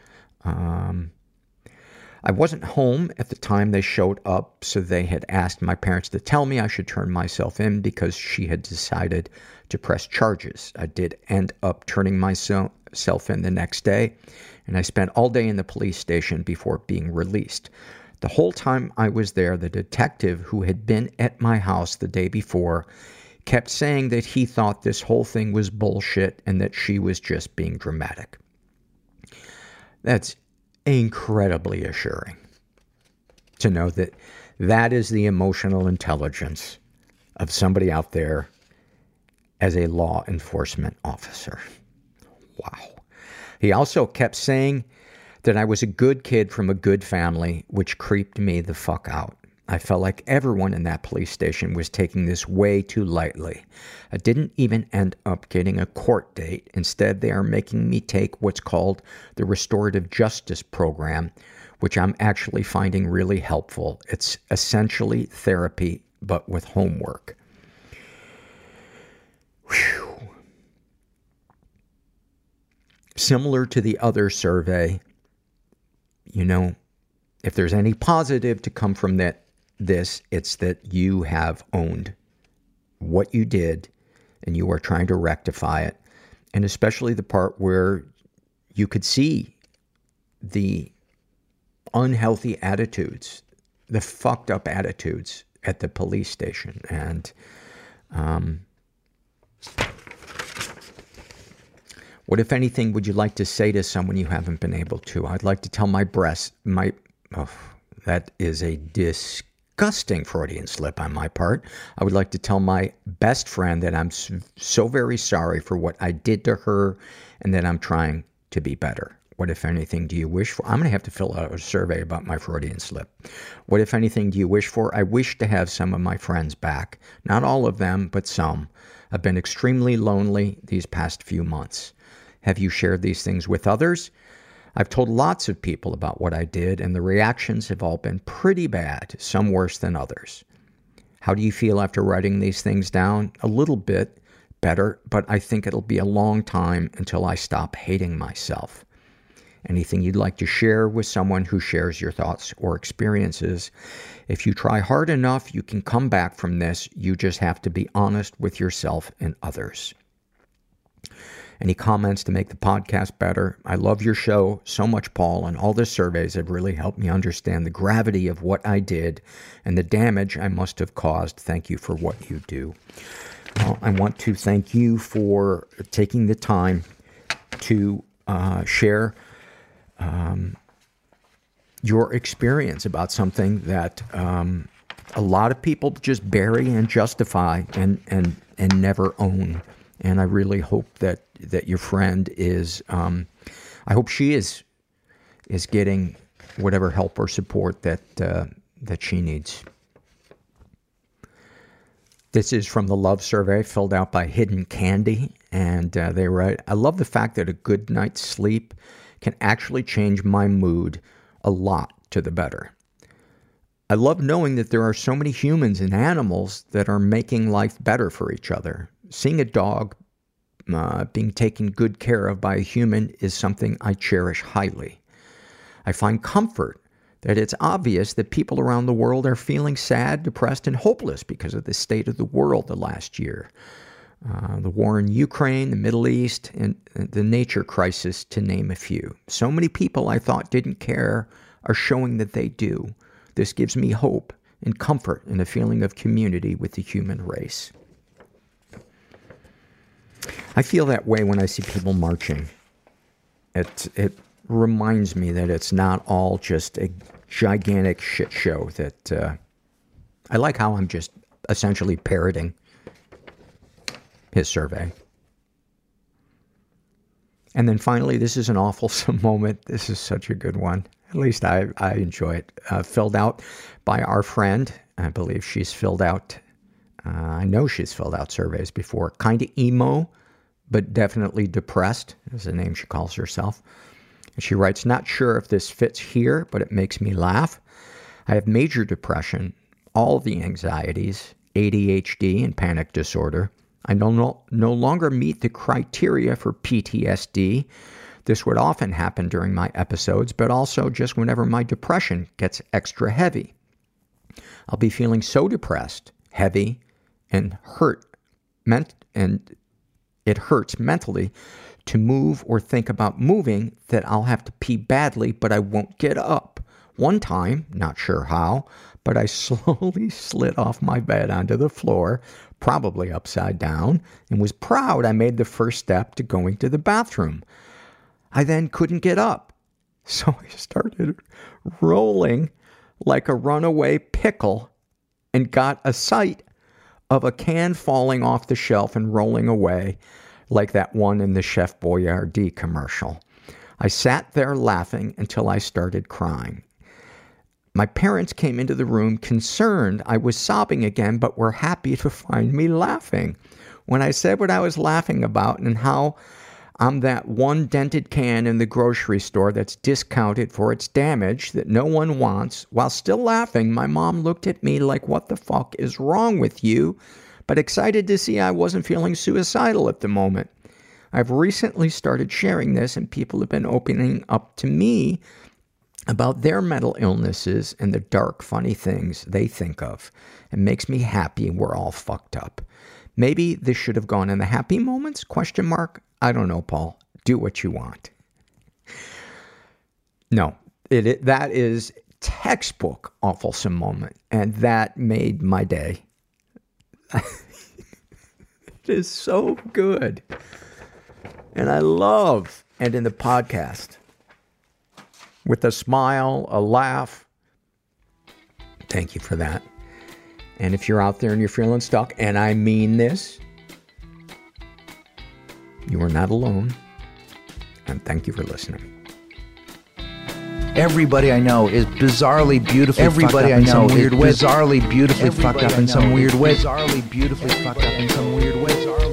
I wasn't home at the time they showed up, so they had asked my parents to tell me I should turn myself in because she had decided to press charges. I did end up turning myself in the next day, and I spent all day in the police station before being released. The whole time I was there, the detective who had been at my house the day before kept saying that he thought this whole thing was bullshit and that she was just being dramatic. That's incredibly assuring to know that that is the emotional intelligence of somebody out there as a law enforcement officer. Wow. He also kept saying that I was a good kid from a good family, which creeped me the fuck out. I felt like everyone in that police station was taking this way too lightly. I didn't even end up getting a court date. Instead, they are making me take what's called the Restorative Justice Program, which I'm actually finding really helpful. It's essentially therapy, but with homework. Whew. Similar to the other survey, you know, if there's any positive to come from this, it's that you have owned what you did and you are trying to rectify it. And especially the part where you could see the unhealthy attitudes, the fucked up attitudes at the police station. And, what, if anything, would you like to say to someone you haven't been able to? I'd like to tell that is a disgusting Freudian slip on my part. I would like to tell my best friend that I'm so very sorry for what I did to her and that I'm trying to be better. What, if anything, do you wish for? I'm going to have to fill out a survey about my Freudian slip. What, if anything, do you wish for? I wish to have some of my friends back. Not all of them, but some. I've been extremely lonely these past few months. Have you shared these things with others? I've told lots of people about what I did, and the reactions have all been pretty bad, some worse than others. How do you feel after writing these things down? A little bit better, but I think it'll be a long time until I stop hating myself. Anything you'd like to share with someone who shares your thoughts or experiences? If you try hard enough, you can come back from this. You just have to be honest with yourself and others. Any comments to make the podcast better? I love your show so much, Paul, and all the surveys have really helped me understand the gravity of what I did and the damage I must have caused. Thank you for what you do. Well, I want to thank you for taking the time to share your experience about something that a lot of people just bury and justify and never own. And I really hope that your friend is, I hope she is getting whatever help or support that she needs. This is from the Love Survey filled out by Hidden Candy. And they write, I love the fact that a good night's sleep can actually change my mood a lot to the better. I love knowing that there are so many humans and animals that are making life better for each other. Seeing a dog being taken good care of by a human is something I cherish highly. I find comfort that it's obvious that people around the world are feeling sad, depressed, and hopeless because of the state of the world the last year. The war in Ukraine, the Middle East, and the nature crisis, to name a few. So many people I thought didn't care are showing that they do. This gives me hope and comfort and a feeling of community with the human race. I feel that way when I see people marching. It reminds me that it's not all just a gigantic shit show that I like how I'm just essentially parroting his survey. And then finally, this is an awfulsome moment. This is such a good one. At least I enjoy it. Filled out by our friend. I believe she's filled out, I know she's filled out surveys before. Kind of emo, but definitely depressed is the name she calls herself. And she writes, not sure if this fits here, but it makes me laugh. I have major depression, all the anxieties, ADHD, and panic disorder. I no longer meet the criteria for PTSD. This would often happen during my episodes, but also just whenever my depression gets extra heavy. I'll be feeling so depressed, heavy, and it hurts mentally to move or think about moving that I'll have to pee badly, but I won't get up. One time, not sure how, but I slowly slid off my bed onto the floor, probably upside down, and was proud I made the first step to going to the bathroom. I then couldn't get up, so I started rolling like a runaway pickle and got a sight of a can falling off the shelf and rolling away like that one in the Chef Boyardee commercial. I sat there laughing until I started crying. My parents came into the room concerned I was sobbing again, but were happy to find me laughing. When I said what I was laughing about and how I'm that one dented can in the grocery store that's discounted for its damage that no one wants, while still laughing, my mom looked at me like, what the fuck is wrong with you? But excited to see I wasn't feeling suicidal at the moment. I've recently started sharing this, and people have been opening up to me about their mental illnesses and the dark, funny things they think of. It makes me happy we're all fucked up. Maybe this should have gone in the happy moments? ? I don't know, Paul. Do what you want. No, that is textbook awfulsome moment, and that made my day. It is so good. And I love ending the podcast with a smile, a laugh. Thank you for that. And if you're out there and you're feeling stuck, and I mean this, you are not alone. And thank you for listening. Everybody I know is bizarrely beautifully Everybody fucked up I know in some weird way. bizarrely beautifully Everybody fucked up I in some know weird way. Bizarrely beautifully fucked up in some weird way.